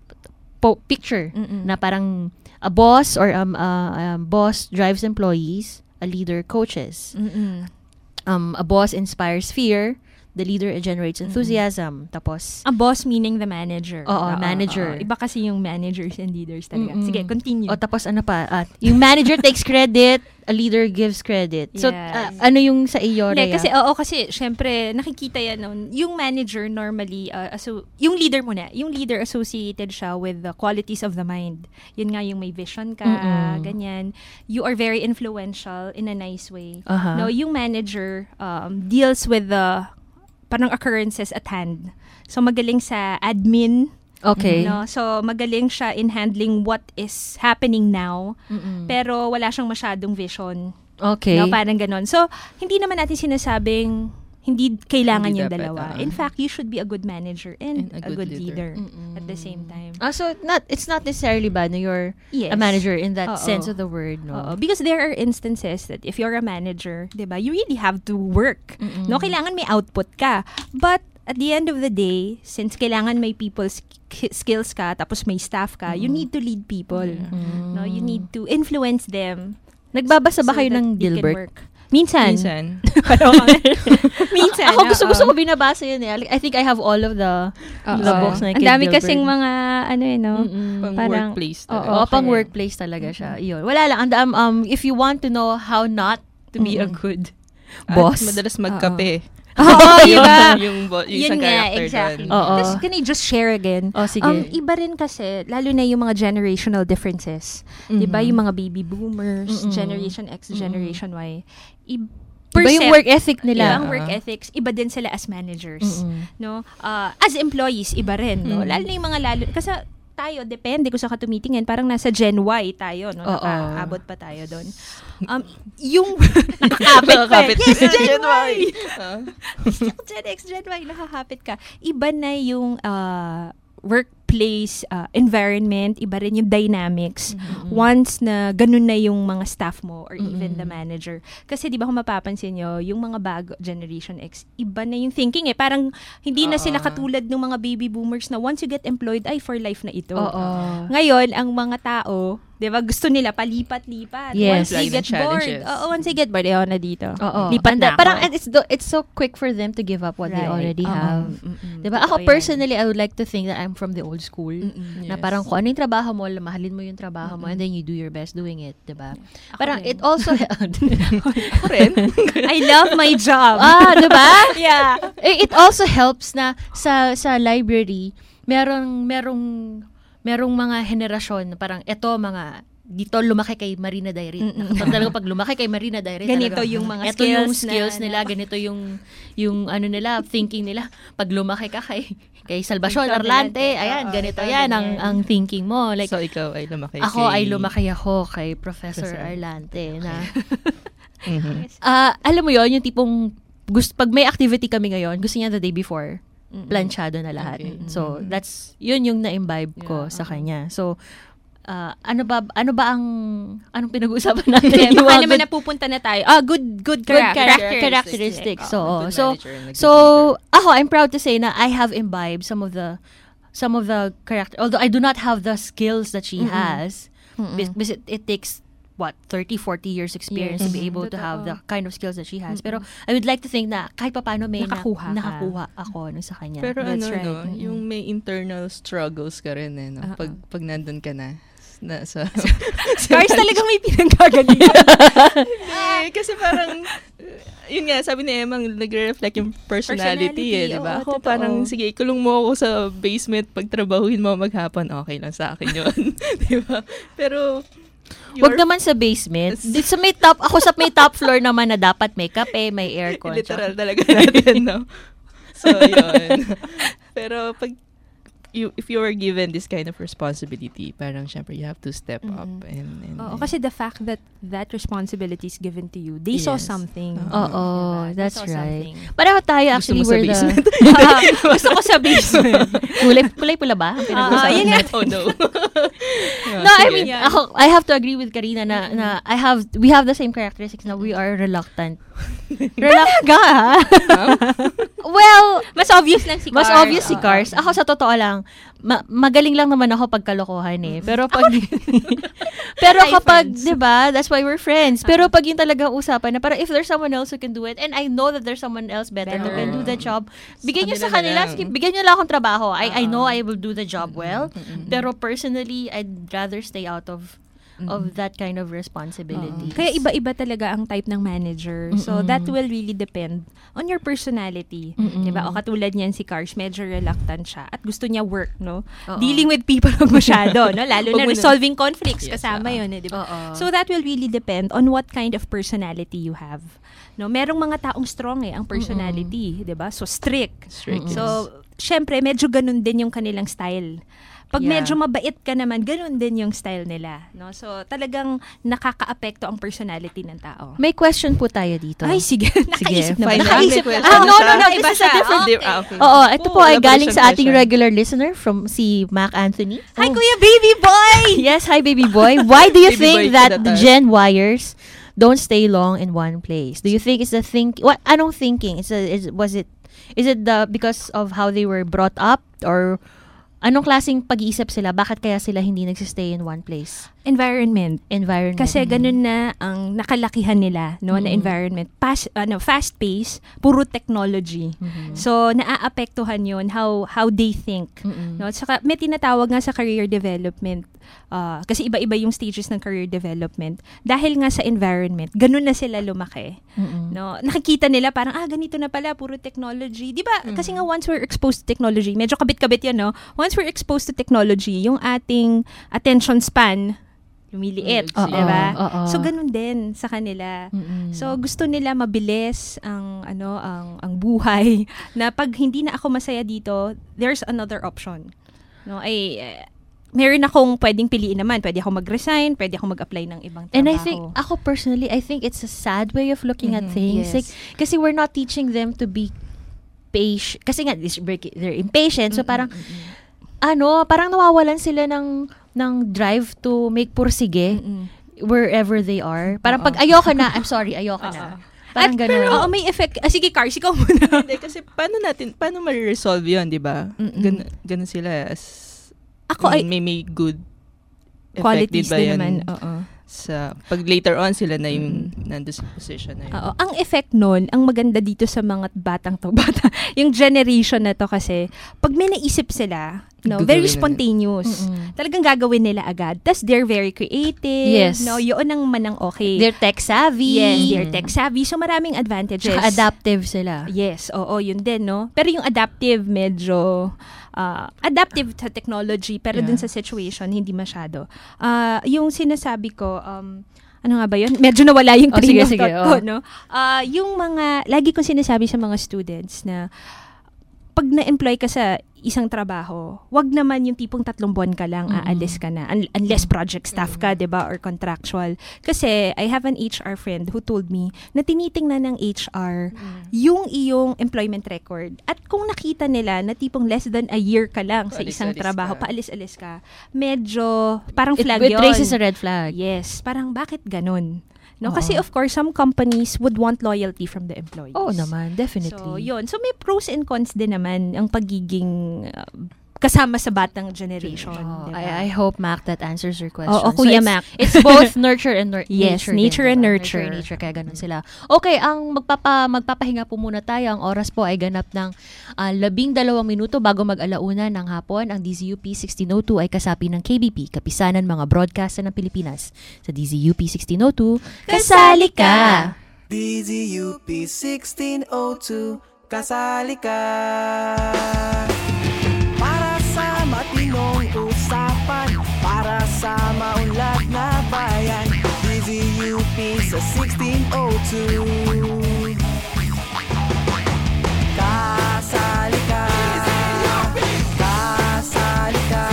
picture na parang a boss or boss drives employees, a leader coaches. A boss inspires fear, the leader generates enthusiasm. Tapos a boss meaning the manager. Manager. Iba kasi yung managers and leaders talaga. Sige, continue. Tapos ano pa? Yung manager takes credit, a leader gives credit. So, ano yung sa iyo, Rhea? Kasi syempre, nakikita yan nun. Yung manager normally, yung leader muna, yung leader associated siya with the qualities of the mind. Yun nga yung may vision ka, ganyan. You are very influential in a nice way. No, yung manager deals with the parang occurrences at hand. So, magaling sa admin. Okay. No? So, magaling siya in handling what is happening now. Pero wala siyang masyadong vision. Okay. No, parang ganon. So, hindi naman natin sinasabing hindi kailangan yung dalawa. In fact, you should be a good manager and a good leader at the same time. So, it's not necessarily bad na you're a manager in that sense of the word, no? Because there are instances that if you're a manager, diba, you really have to work. No, kailangan may output ka. But at the end of the day, since kailangan may people skills ka, tapos may staff ka, you need to lead people. No, you need to influence them. Nagbabasa ba kayo ng Dilbert? Minsan. Minsan. Ako gusto ko binabasa yun eh. I think I have all of the books na Ang dami kasing mga parang workplace talaga. Pang workplace talaga siya. Yun. Wala lang. If you want to know how not to be a good boss. Madalas magkape. Diba? yung isang character exactly. Tapos, can I just share again? Sige. Iba rin kasi, lalo na yung mga generational differences. Diba? Yung mga baby boomers, Generation X, Generation Y. Iba yung work ethic nila. Ang work ethics, iba din sila as managers. No? As employees, iba rin. No? Lalo na yung mga kasi tayo, depende kung saan ka tumitingin. Parang nasa Gen Y tayo, no? Nakaabot pa tayo doon. Yung nakakapit pa. Yes, Gen Y! Gen X, Gen Y, nakakapit ka. Iba na yung workplace environment, iba rin yung dynamics once na ganun na yung mga staff mo or even the manager. Kasi di ba kung mapapansin nyo, yung mga bago Generation X, iba na yung thinking eh. Parang hindi na sila katulad ng mga baby boomers na once you get employed, ay for life na ito. Ngayon, ang mga tao, di ba, gusto nila palipat-lipat. Yes. Once they get bored. Once they get bored, ayaw na dito. Lipat na. Parang it's so quick for them to give up what they already have. Di ba? Ako personally, I would like to think that I'm from the old school. Na parang kung ano yung trabaho mo, mahalin mo yung trabaho mo, and then you do your best doing it, diba? Parang it also... I love my job. Diba? Yeah. It also helps na sa library, merong mga henerasyon, parang dito lumaki kay Marina Diary. Talaga pag lumaki kay Marina Diary, ganito talaga, yung mga ito yung skills nila, ganito yung ano nila, thinking nila. Pag lumaki ka kay Salvacion Arlante, ayan, ganito yan ang thinking mo. Like, so ikaw ay lumaki lumaki kay Professor Arlante na alam mo yon, yung tipong pag may activity kami ngayon, gusto niya the day before, planchado na lahat. Okay. So that's yun yung na-imbibe ko sa kanya. So ano ba anong pinag-uusapan natin? Baka naman napupunta na tayo. Good characteristics. So ako, I'm proud to say na I have imbibed some of the character, although I do not have the skills that she has, because it takes 30-40 years experience to be able to have the kind of skills that she has. Pero I would like to think na kahit paano may nakakuha ako sa kanya. Pero yung may internal struggles ka rin pag nandun ka na sa Cars talagang may pinanggagalingan. Kasi parang yun nga, sabi ni Emma, nagre-reflect yung personality di ba? Ako parang, sige, ikulong mo ako sa basement, pagtrabahuhin mo maghapon, okay lang sa akin yun. Di ba? Pero wag naman sa basement. Ako sa may top floor naman na dapat may kape, may aircon. Literal talaga natin, no? So, yun. Pero pag if you were given this kind of responsibility, parang syempre you have to step up and kasi the fact that responsibility is given to you, they saw something. That's right. Pareho tayo actually, we're the gusto ko sa basement. Kulay pula ba? Yun nga. Oh no. No, I mean, I have to agree with Karina na we have the same characteristics na we are reluctant. Talaga? Well, mas obvious lang si Cars. Mas obvious si Cars. Ako sa totoo lang, magaling lang naman ako pag kalokohan pero kapag, 'di ba? That's why we're friends. Pero pag yun talaga usapan na para if there's someone else who can do it, and I know that there's someone else better who can do the job, bigyan niyo sa kanila, bigyan niyo lang akong trabaho. I know I will do the job well, pero personally, I'd rather stay out of that kind of responsibility. Kaya iba-iba talaga ang type ng manager. So that will really depend on your personality. Diba? O katulad niyan si Cars, medyo reluctant siya at gusto niya work, no? Dealing with people masyado, no? Lalo na resolving conflicts, kasama yun, diba? So that will really depend on what kind of personality you have. No, merong mga taong strong ang personality, diba? So strict. So syempre medyo ganun din yung kanilang style. Pag medyo mabait ka naman, ganun din yung style nila, no? So, talagang nakaka-apekto ang personality ng tao. May question po tayo dito. Ay, sige. Nakaisip na ba? Nakaisip. No, iba siya. Ito po ay galing sa ating regular listener from si Mac Anthony. Hi, Kuya Baby Boy! Yes, hi, Baby Boy. Why do you think that the Gen Yers don't stay long in one place? Do you think it's the anong thinking? Is it because of how they were brought up, or anong klaseng pag-iisip sila? Bakit kaya sila hindi nagsistay in one place? Environment. Kasi ganun na ang nakalakihan nila, no, na environment. Fast pace, puro technology. So naaapektuhan 'yon how they think. No, at saka may tinatawag nga sa career development. Kasi iba-iba yung stages ng career development. Dahil nga sa environment, ganun na sila lumaki. No, nakikita nila parang ganito na pala, puro technology. 'Di ba? Kasi nga once we're exposed to technology, medyo kabit-kabit 'yan, no. Once we're exposed to technology, yung ating attention span lumiliit, di ba? So ganun din sa kanila. So gusto nila mabilis ang buhay, na pag hindi na ako masaya dito, there's another option. No, meron akong pwedeng piliin naman. Pwede ako mag-resign, pwede ako mag-apply ng ibang trabaho. And I think, ako personally, I think it's a sad way of looking at things. Like, kasi we're not teaching them to be patient. Kasi nga, they're impatient. So parang, parang nawawalan sila ng drive to make pursige wherever they are. Parang pag ayoko na, I'm sorry, ayoko na. Parang ganun. Pero, may effect. Sige, Cars, ikaw muna. Hindi, kasi paano ma-resolve yun, di ba? Ganun sila. Ako may good qualities ba din yan naman. Sa pag later on sila na yung nandun sa position na yun. Ang effect nun, ang maganda dito sa mga batang to, yung generation na to kasi, pag may naisip sila, No, very spontaneous. Talagang gagawin nila agad. Tas they're very creative. Yes. No, yun ang manang okay. They're tech savvy. Yes, they're tech savvy. So maraming advantages. Tsaka adaptive sila. Yes, oo, yun din, no? Pero yung adaptive, medyo adaptive sa technology, pero dun sa situation, hindi masyado. Yung sinasabi ko, ano nga ba yun? Medyo nawala yung train of thought ko, no? Yung mga, lagi kong sinasabi sa mga students na pag na-employ ka sa isang trabaho, wag naman yung tipong 3 buwan ka lang, aalis ka na. Unless project staff ka, diba? Or contractual. Kasi I have an HR friend who told me na tinitingnan ng HR yung iyong employment record. At kung nakita nila na tipong less than a year ka lang sa isang trabaho, paalis-alis ka, medyo parang flag yun. It raises a red flag. Yes. Parang bakit ganun? No, kasi of course, some companies would want loyalty from the employees. Oo naman, definitely. So, yun. So, may pros and cons din naman ang pagiging kasama sa batang generation. Diba? I hope, Mac, that answers your question. Oo, Kuya Mac. It's both nurture and nature. Yes, nature and nurture. Nature, kaya ganun sila. Okay, ang magpapahinga po muna tayo. Ang oras po ay ganap ng 12 minuto bago mag-alauna ng hapon. Ang DZUP 1602 ay kasapi ng KBP, Kapisanan Mga Broadcaster ng Pilipinas. Sa DZUP 1602, kasali ka! DZUP 1602, kasali ka! Matinong usapan para sa maunlad na bayan. DZUP sa 1602. Kasali ka. Kasali ka.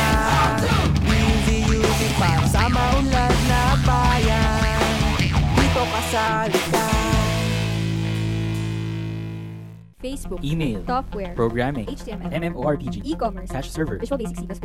DZUP para sa maunlad na bayan. Dito kasali ka. Facebook, email, software, programming, HTML, MMORPG, e-commerce, Cache Server, Visual Basic C++,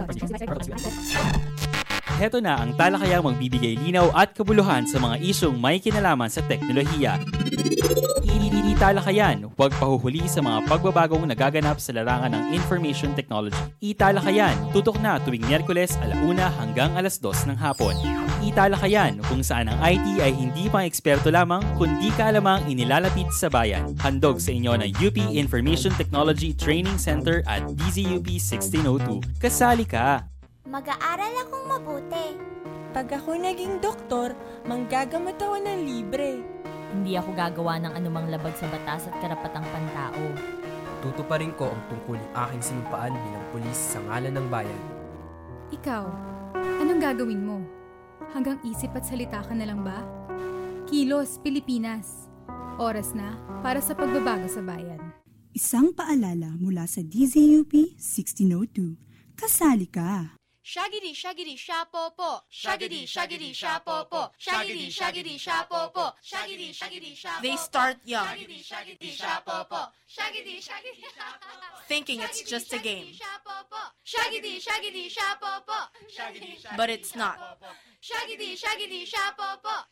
Heto na ang talakayang magbibigay linaw at kabuluhan sa mga isyong may kinalaman sa teknolohiya. Italakayan, huwag pahuhuli sa mga pagbabagong nagaganap sa larangan ng information technology. Italakayan, tutok na tuwing Miyerkules 1:00 hanggang 2:00 ng hapon. Italakayan, kung saan ang IT ay hindi pang eksperto lamang kundi kaalamang inilalapit sa bayan. Handog sa inyo ng UP Information Technology Training Center at DZUP 1602. Kasali ka! Mag-aaral akong mabuti. Pag ako naging doktor, manggagamot ako ng libre. Hindi ako gagawa ng anumang labag sa batas at karapatang pantao. Tutuparin ko ang tungkulin aking sinumpaan bilang pulis sa ngalan ng bayan. Ikaw, anong gagawin mo? Hanggang isip at salita ka na lang ba? Kilos, Pilipinas. Oras na para sa pagbabago sa bayan. Isang paalala mula sa DZUP 1602. Kasali ka! Shaggy shaggy shapopo, shaggy shaggy shapopo, shaggy shaggy shapopo, shaggy shaggy shapopo. They start young, Shaggy shapopo, shaggy shaggy shapopo, thinking it's just a game, shaggy shaggy shapopo, but it's not. Shaggy shapopo.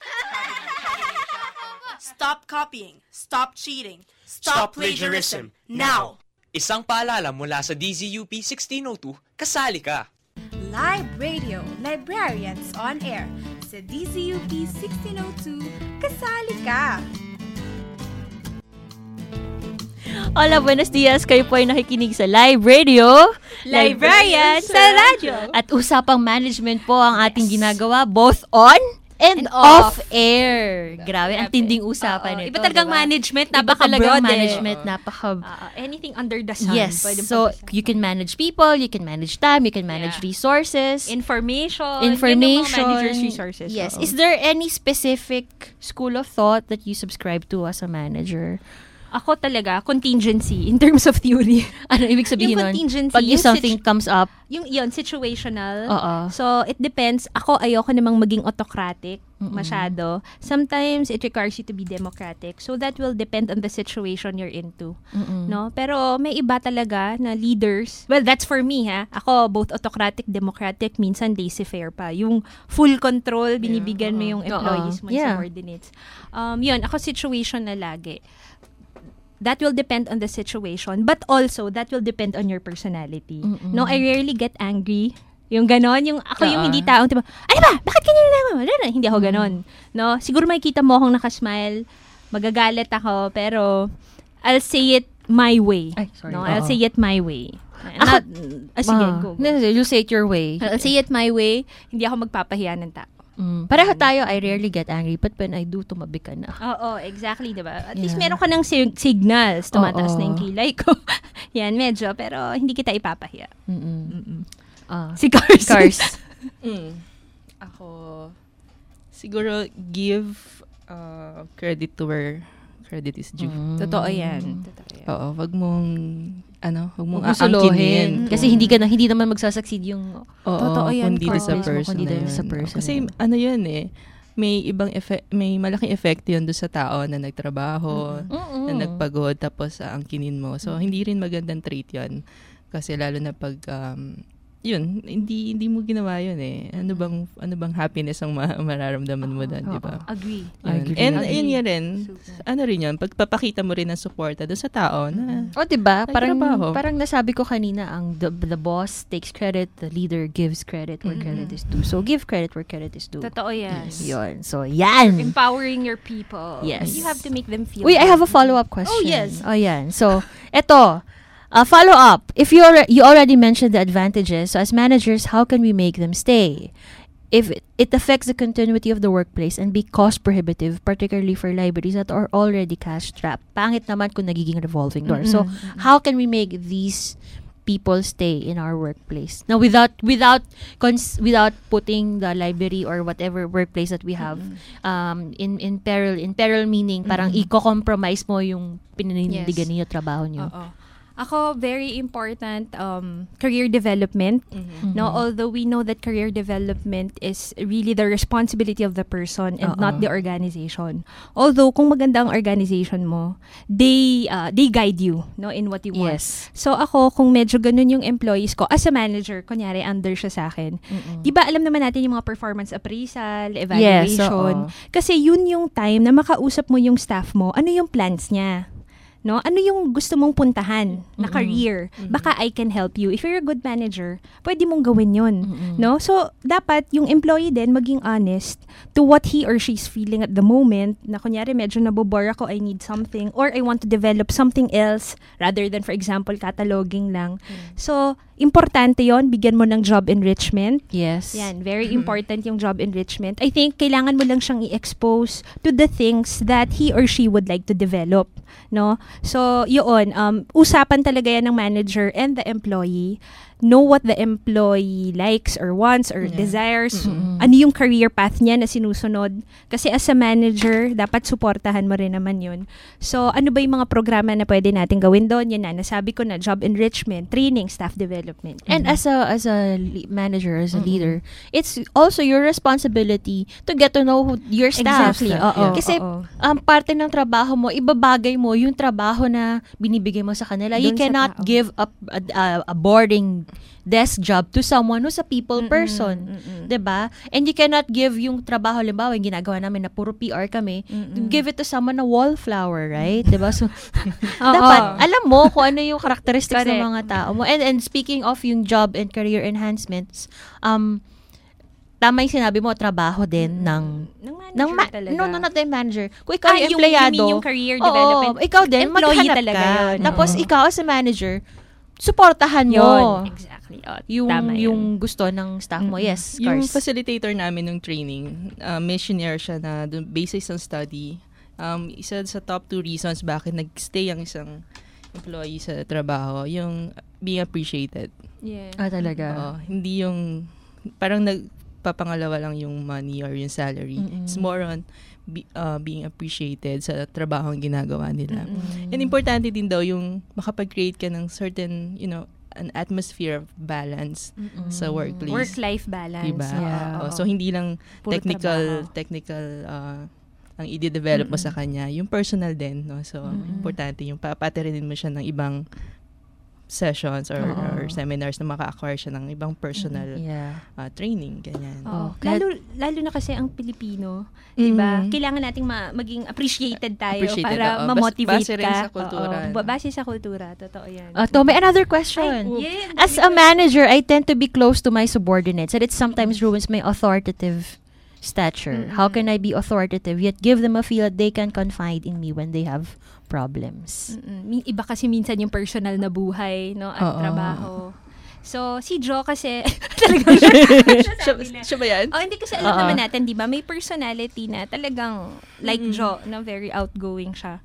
Stop copying, stop cheating, stop plagiarism, now! Isang paalala mula sa DZUP 1602, kasali ka! Live Radio, Librarians on Air. Sa DZUP 1602, kasali ka! Hola, buenos dias. Kayo po ay nakikinig sa Live Radio, Librarians sa radyo. At usapang management po ang ating ginagawa both on and off-air. Grabe, ang tinding usapan nito. Iba talagang management, napaka-broad management, anything under the sun. Yes, so you can manage people, you can manage time, you can manage resources. Information. Yun yung mga managers' resources. Yes. Is there any specific school of thought that you subscribe to as a manager? Ako talaga, contingency in terms of theory. Ano ibig sabihin nun? Contingency. Pag if something comes up? Yun, situational. Oo. So, it depends. Ako, ayoko namang maging autocratic masyado. Sometimes, it requires you to be democratic. So, that will depend on the situation you're into. No? Pero, may iba talaga na leaders. Well, that's for me, ha? Ako, both autocratic, democratic, minsan laissez-faire pa. Yung full control, binibigyan mo yung employees mo, subordinates. Yun, ako situation na lagi. That will depend on the situation, but also that will depend on your personality. No, I rarely get angry. Yung ganon, yung ako yung hindi taong tipo, ano ba? Bakit ganyan na? Hindi ako ganon. No, siguro makikita mo akong nakasmile, magagalit ako, pero I'll say it my way. Ay, sorry. No, I'll say it my way. Sige, go. You say it your way. I'll say it my way. Hindi ako magpapahiya ng tao. Pareho tayo, I rarely get angry, but when I do, tumabi ka na. Oo, exactly, diba? At least meron ka ng signals, tumataas na yung kilay ko. Yan, medyo, pero hindi kita ipapahiya. Si Cars. Ako, siguro give credit to where credit is due. Totoo yan. Oo, wag mong aangkinin. Kasi hindi naman magsasucceed yung totoo yan. Kundi sa person. Kasi yun may ibang effect, may malaking effect yun doon sa tao na nagtrabaho, na nagpagod, tapos aangkinin mo. So, hindi rin magandang trait yun. Kasi lalo na pag yun, hindi mo ginawa yun Ano bang happiness ang mararamdaman mo doon, di ba? Agree. And yun yan rin, rin yun, pagpapakita mo rin ng suporta doon sa tao na di ba? Parang nasabi ko kanina, the boss takes credit, the leader gives credit where credit is due. So, give credit where credit is due. Totoo yan. Yun. So, yan. Empowering your people. Yes. You have to make them feel I have a follow-up question. Oh, yes. Yan. So, eto, follow up. If you already mentioned the advantages, so as managers, how can we make them stay? If it affects the continuity of the workplace and be cost prohibitive, particularly for libraries that are already cash strapped. Pangit naman kung nagiging revolving door. So, how can we make these people stay in our workplace? Now, without putting the library or whatever workplace that we have in peril. In peril meaning parang i-compromise mo yung pinanindigan niyo trabaho niyo. Ako, very important career development. No, although we know that career development is really the responsibility of the person and not the organization. Although kung maganda ang organization mo, they guide you, no, in what you want. Yes. So ako, kung medyo ganun yung employees ko as a manager, kunyari under siya sa akin. 'Di ba alam naman natin yung mga performance appraisal, evaluation. Kasi yun yung time na makausap mo yung staff mo, ano yung plans niya. No, ano yung gusto mong puntahan na career? Baka I can help you. If you're a good manager, pwede mong gawin yun. No? So, dapat yung employee din maging honest to what he or she's feeling at the moment. Na kunyari, medyo nabobore ako, I need something, or I want to develop something else rather than, for example, cataloging lang. So, importante yon, bigyan mo ng job enrichment. Yes. Yan, very important yung job enrichment. I think kailangan mo lang siyang i-expose to the things that he or she would like to develop, no? So, yun, usapan talaga yan ng manager and the employee. Know what the employee likes or wants or desires. Ano yung career path niya na sinusunod. Kasi as a manager, dapat suportahan mo rin naman yun. So, ano ba yung mga programa na pwede natin gawin doon? Yun na, nasabi ko na, job enrichment, training, staff development. And as a manager, as a leader, it's also your responsibility to get to know your staff. Exactly. Kasi parte ng trabaho mo, ibabagay mo yung trabaho na binibigay mo sa kanila. You cannot give up a boarding desk job to someone who's a people person. 'Di ba? And you cannot give yung trabaho, halimbawa, yung ginagawa namin na puro PR kami, give it to someone na wallflower, right? 'Di ba? So, dapat alam mo kung ano yung characteristics ng mga tao mo. And speaking of yung job and career enhancements, tama yung sinabi mo, trabaho din ng manager talaga. No, not the manager. Kung ikaw yung empleyado, yung career development, ikaw din, maghanap talaga ka. yun. Tapos ikaw as a manager, suportahan mo. Yun. Exactly. Yung gusto ng staff mo. Yes, yung facilitator namin ng training, missionaire siya na basis on study. Isa sa top 2 reasons bakit nag-stay ang isang employee sa trabaho, yung being appreciated. Yeah. Talaga. Hindi yung parang nagpapangalawa lang yung money or yung salary. It's more on being appreciated sa trabaho ang ginagawa nila. And importante din daw yung makapag-create ka ng certain, an atmosphere of balance sa workplace. Work-life balance. Diba? Yeah. So, hindi lang technical ang i-develop mo sa kanya. Yung personal din, no? So, importante yung papatirinin mo siya ng ibang sessions or seminars na maka-acquire siya ng ibang personal training, ganyan. Lalo na kasi ang Pilipino, diba? Kailangan nating maging appreciated tayo para ma-motivate base rin sa kultura. Base sa kultura, totoo yan. May another question. As a manager, I tend to be close to my subordinates and it sometimes ruins my authoritative stature. How can I be authoritative yet give them a feel that they can confide in me when they have problems. Iba kasi minsan yung personal na buhay, no, at trabaho. So, si Jo kasi, talagang siya ba yan? Hindi kasi alam naman natin, di ba? May personality na talagang like Jo, na very outgoing siya.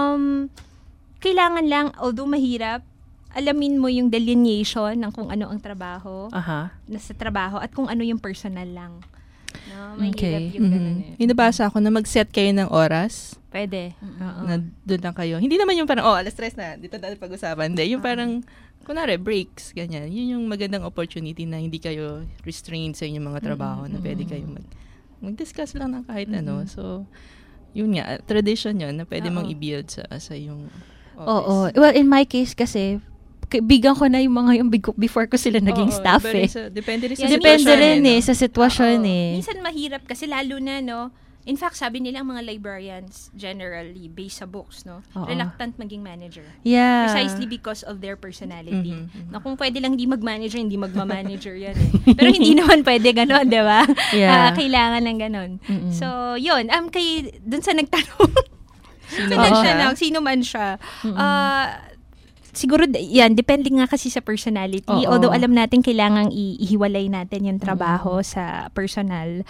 Kailangan lang, although mahirap, alamin mo yung delineation ng kung ano ang trabaho, nasa trabaho, at kung ano yung personal lang. No, mahirap yung ganun eh. Inabasa ako na mag-set kayo ng oras. Pwede. Na doon lang kayo. Hindi naman yung parang, alas 3 na, dito natin pag-usapan. Hindi, yung parang, kunwari, breaks, ganyan. Yun yung magandang opportunity na hindi kayo restrained sa inyong mga trabaho, na pwede kayo mag-discuss lang ng kahit ano. So, yun nga, tradition yun, na pwede mong i-build sa yung office. Well, in my case kasi, bigyan ko na yung mga yung before ko sila naging staff eh. Depende rin sa sitwasyon eh. Minsan mahirap kasi lalo na, no, in fact, sabi nila ang mga librarians generally based sa books, no, reluctant maging manager. Yeah. Precisely because of their personality. Na kung pwede lang hindi mag-manager, hindi magma-manager yan eh. Pero hindi naman pwede ganon, di ba? Yeah. Kailangan ng ganon. So, yun. Dun sa nagtanong, sino man siya. Siguro, yan, depende nga kasi sa personality. Although alam natin kailangang ihiwalay natin yung trabaho sa personal.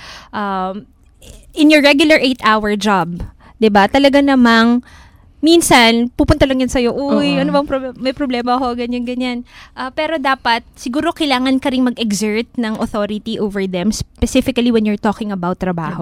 In your regular 8-hour job, 'di ba? Talaga namang minsan pupunta lang yan sa'yo, ano bang may problema ako, ganyan. Pero dapat, siguro kailangan ka rin mag-exert ng authority over them, specifically when you're talking about trabaho.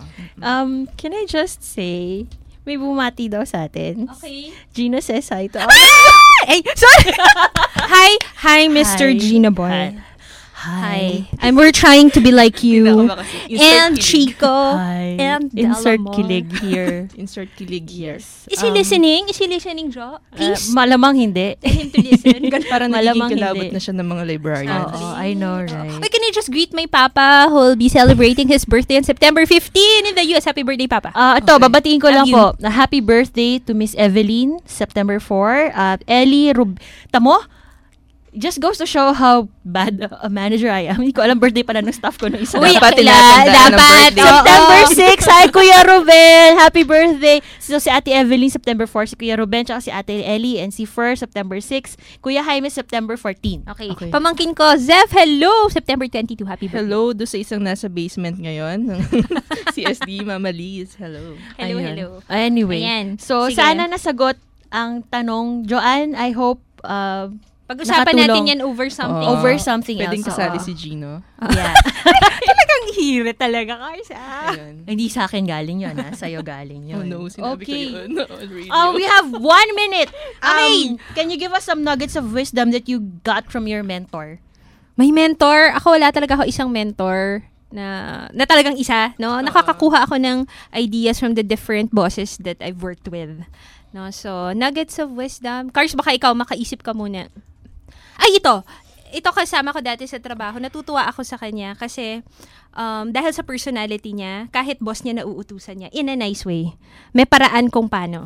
Can I just say, may bumati daw sa atin. Okay. Gina says hi to us. Ay, sorry! Hi, Mr. Gina Boy. Hi. And we're trying to be like you. And Chico. Hi. And Insert Delamore. kilig here. Insert kilig here. Is he listening? Is he listening, Jo? Please. Malamang hindi. Tell him to listen. Parang Malamang nagiging kilabot hindi. na siya ng mga librarians. I know, right? Wait, can I just greet my papa who will be celebrating his birthday on September 15 in the US? Happy birthday, Papa. Ito, babatiin ko lang po. Happy birthday to Miss Evelyn, September 4. Ellie Tamo? Just goes to show how bad a manager I am. Hindi ko alam birthday pala ng staff ko nung isa. Dapat September 6. Hi, Kuya Ruben. Happy birthday. So, si Ate Evelyn, September 4. Si Kuya Ruben, tsaka si Ate Ellie. And si Fer, September 6. Kuya Jaime, September 14. Okay. Pamangkin ko, Zeph, hello. September 22. Happy birthday. Hello, do sa isang nasa basement ngayon. CSD, Mama Liz. Hello. Hello. Anyway. Ayan. So, sige. sana nasagot ang tanong. Joanne, I hope pag-usapan natin yan over something. Over something else. Pwedeng kasali si Gino. Yeah. Talagang hirit talaga, Kars. Hindi sa akin galing yun, ha? Sa'yo galing yun. Oh no, sinabi ko yun. We have 1 minute. Can you give us some nuggets of wisdom that you got from your mentor? May mentor? Ako wala talaga ako isang mentor na talagang isa, no? Nakakakuha ako ng ideas from the different bosses that I've worked with. No, so nuggets of wisdom. Kars, baka ikaw makaisip ka muna. Ay, ito kasama ko dati sa trabaho. Natutuwa ako sa kanya kasi dahil sa personality niya, kahit boss niya nauutusan niya in a nice way. May paraan kung paano.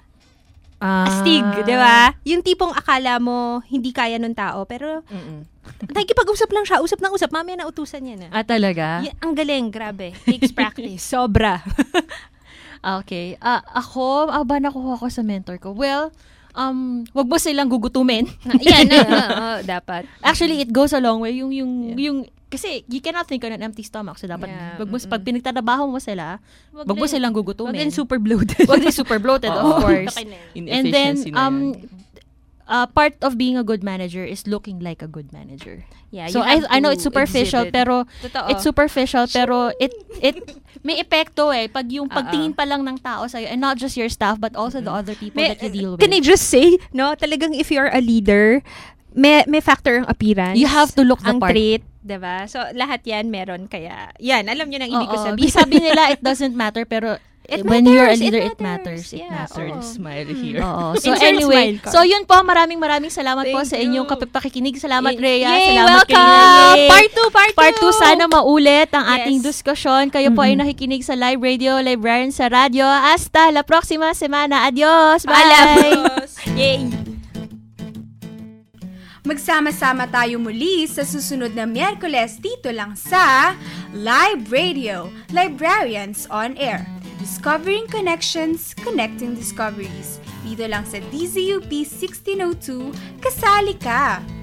Astig, di ba? Yung tipong akala mo hindi kaya ng tao, pero nakikipag-usap lang siya, usap ng usap, mamaya nautusan niya na. Talaga? Ang galing, grabe. Takes practice. Sobra. Okay. Ako, ba nakuha ko sa mentor ko? Well, wag mo silang gugutumin. Yan dapat. Actually, it goes a long way. Yung kasi you cannot think on an empty stomach. So dapat wag mo pag pinagtatrabaho mo sila, wag mo silang gugutumin. Wag din super bloated. Wag din super bloated, of course. And then part of being a good manager is looking like a good manager. Yeah, so I know it's superficial pero it may epekto pag yung pagtingin pa lang ng tao sa'yo, and not just your staff but also the other people that you deal with. Can I just say, no, talagang if you're a leader, may factor ang appearance. You have to look the part. Trait, diba? So lahat yan meron, kaya yan, alam nyo nang ibig ko sabihin. Sabi nila it doesn't matter pero when you're a leader, it matters. It matters. Smile here. So anyway, so yun po, maraming salamat po sa inyong pakikinig. Salamat, Rhea. Salamat welcome! Part 2, sana maulit ang ating diskusyon. Kayo po ay nakikinig sa Live Radio, Librarian sa Radyo. Hasta la próxima semana. Adios! Bye! Yay! Magsama-sama tayo muli sa susunod na Miyerkules dito lang sa Live Radio, Librarians on Air. Discovering Connections, Connecting Discoveries. Dito lang sa DZUP 1602, kasali ka!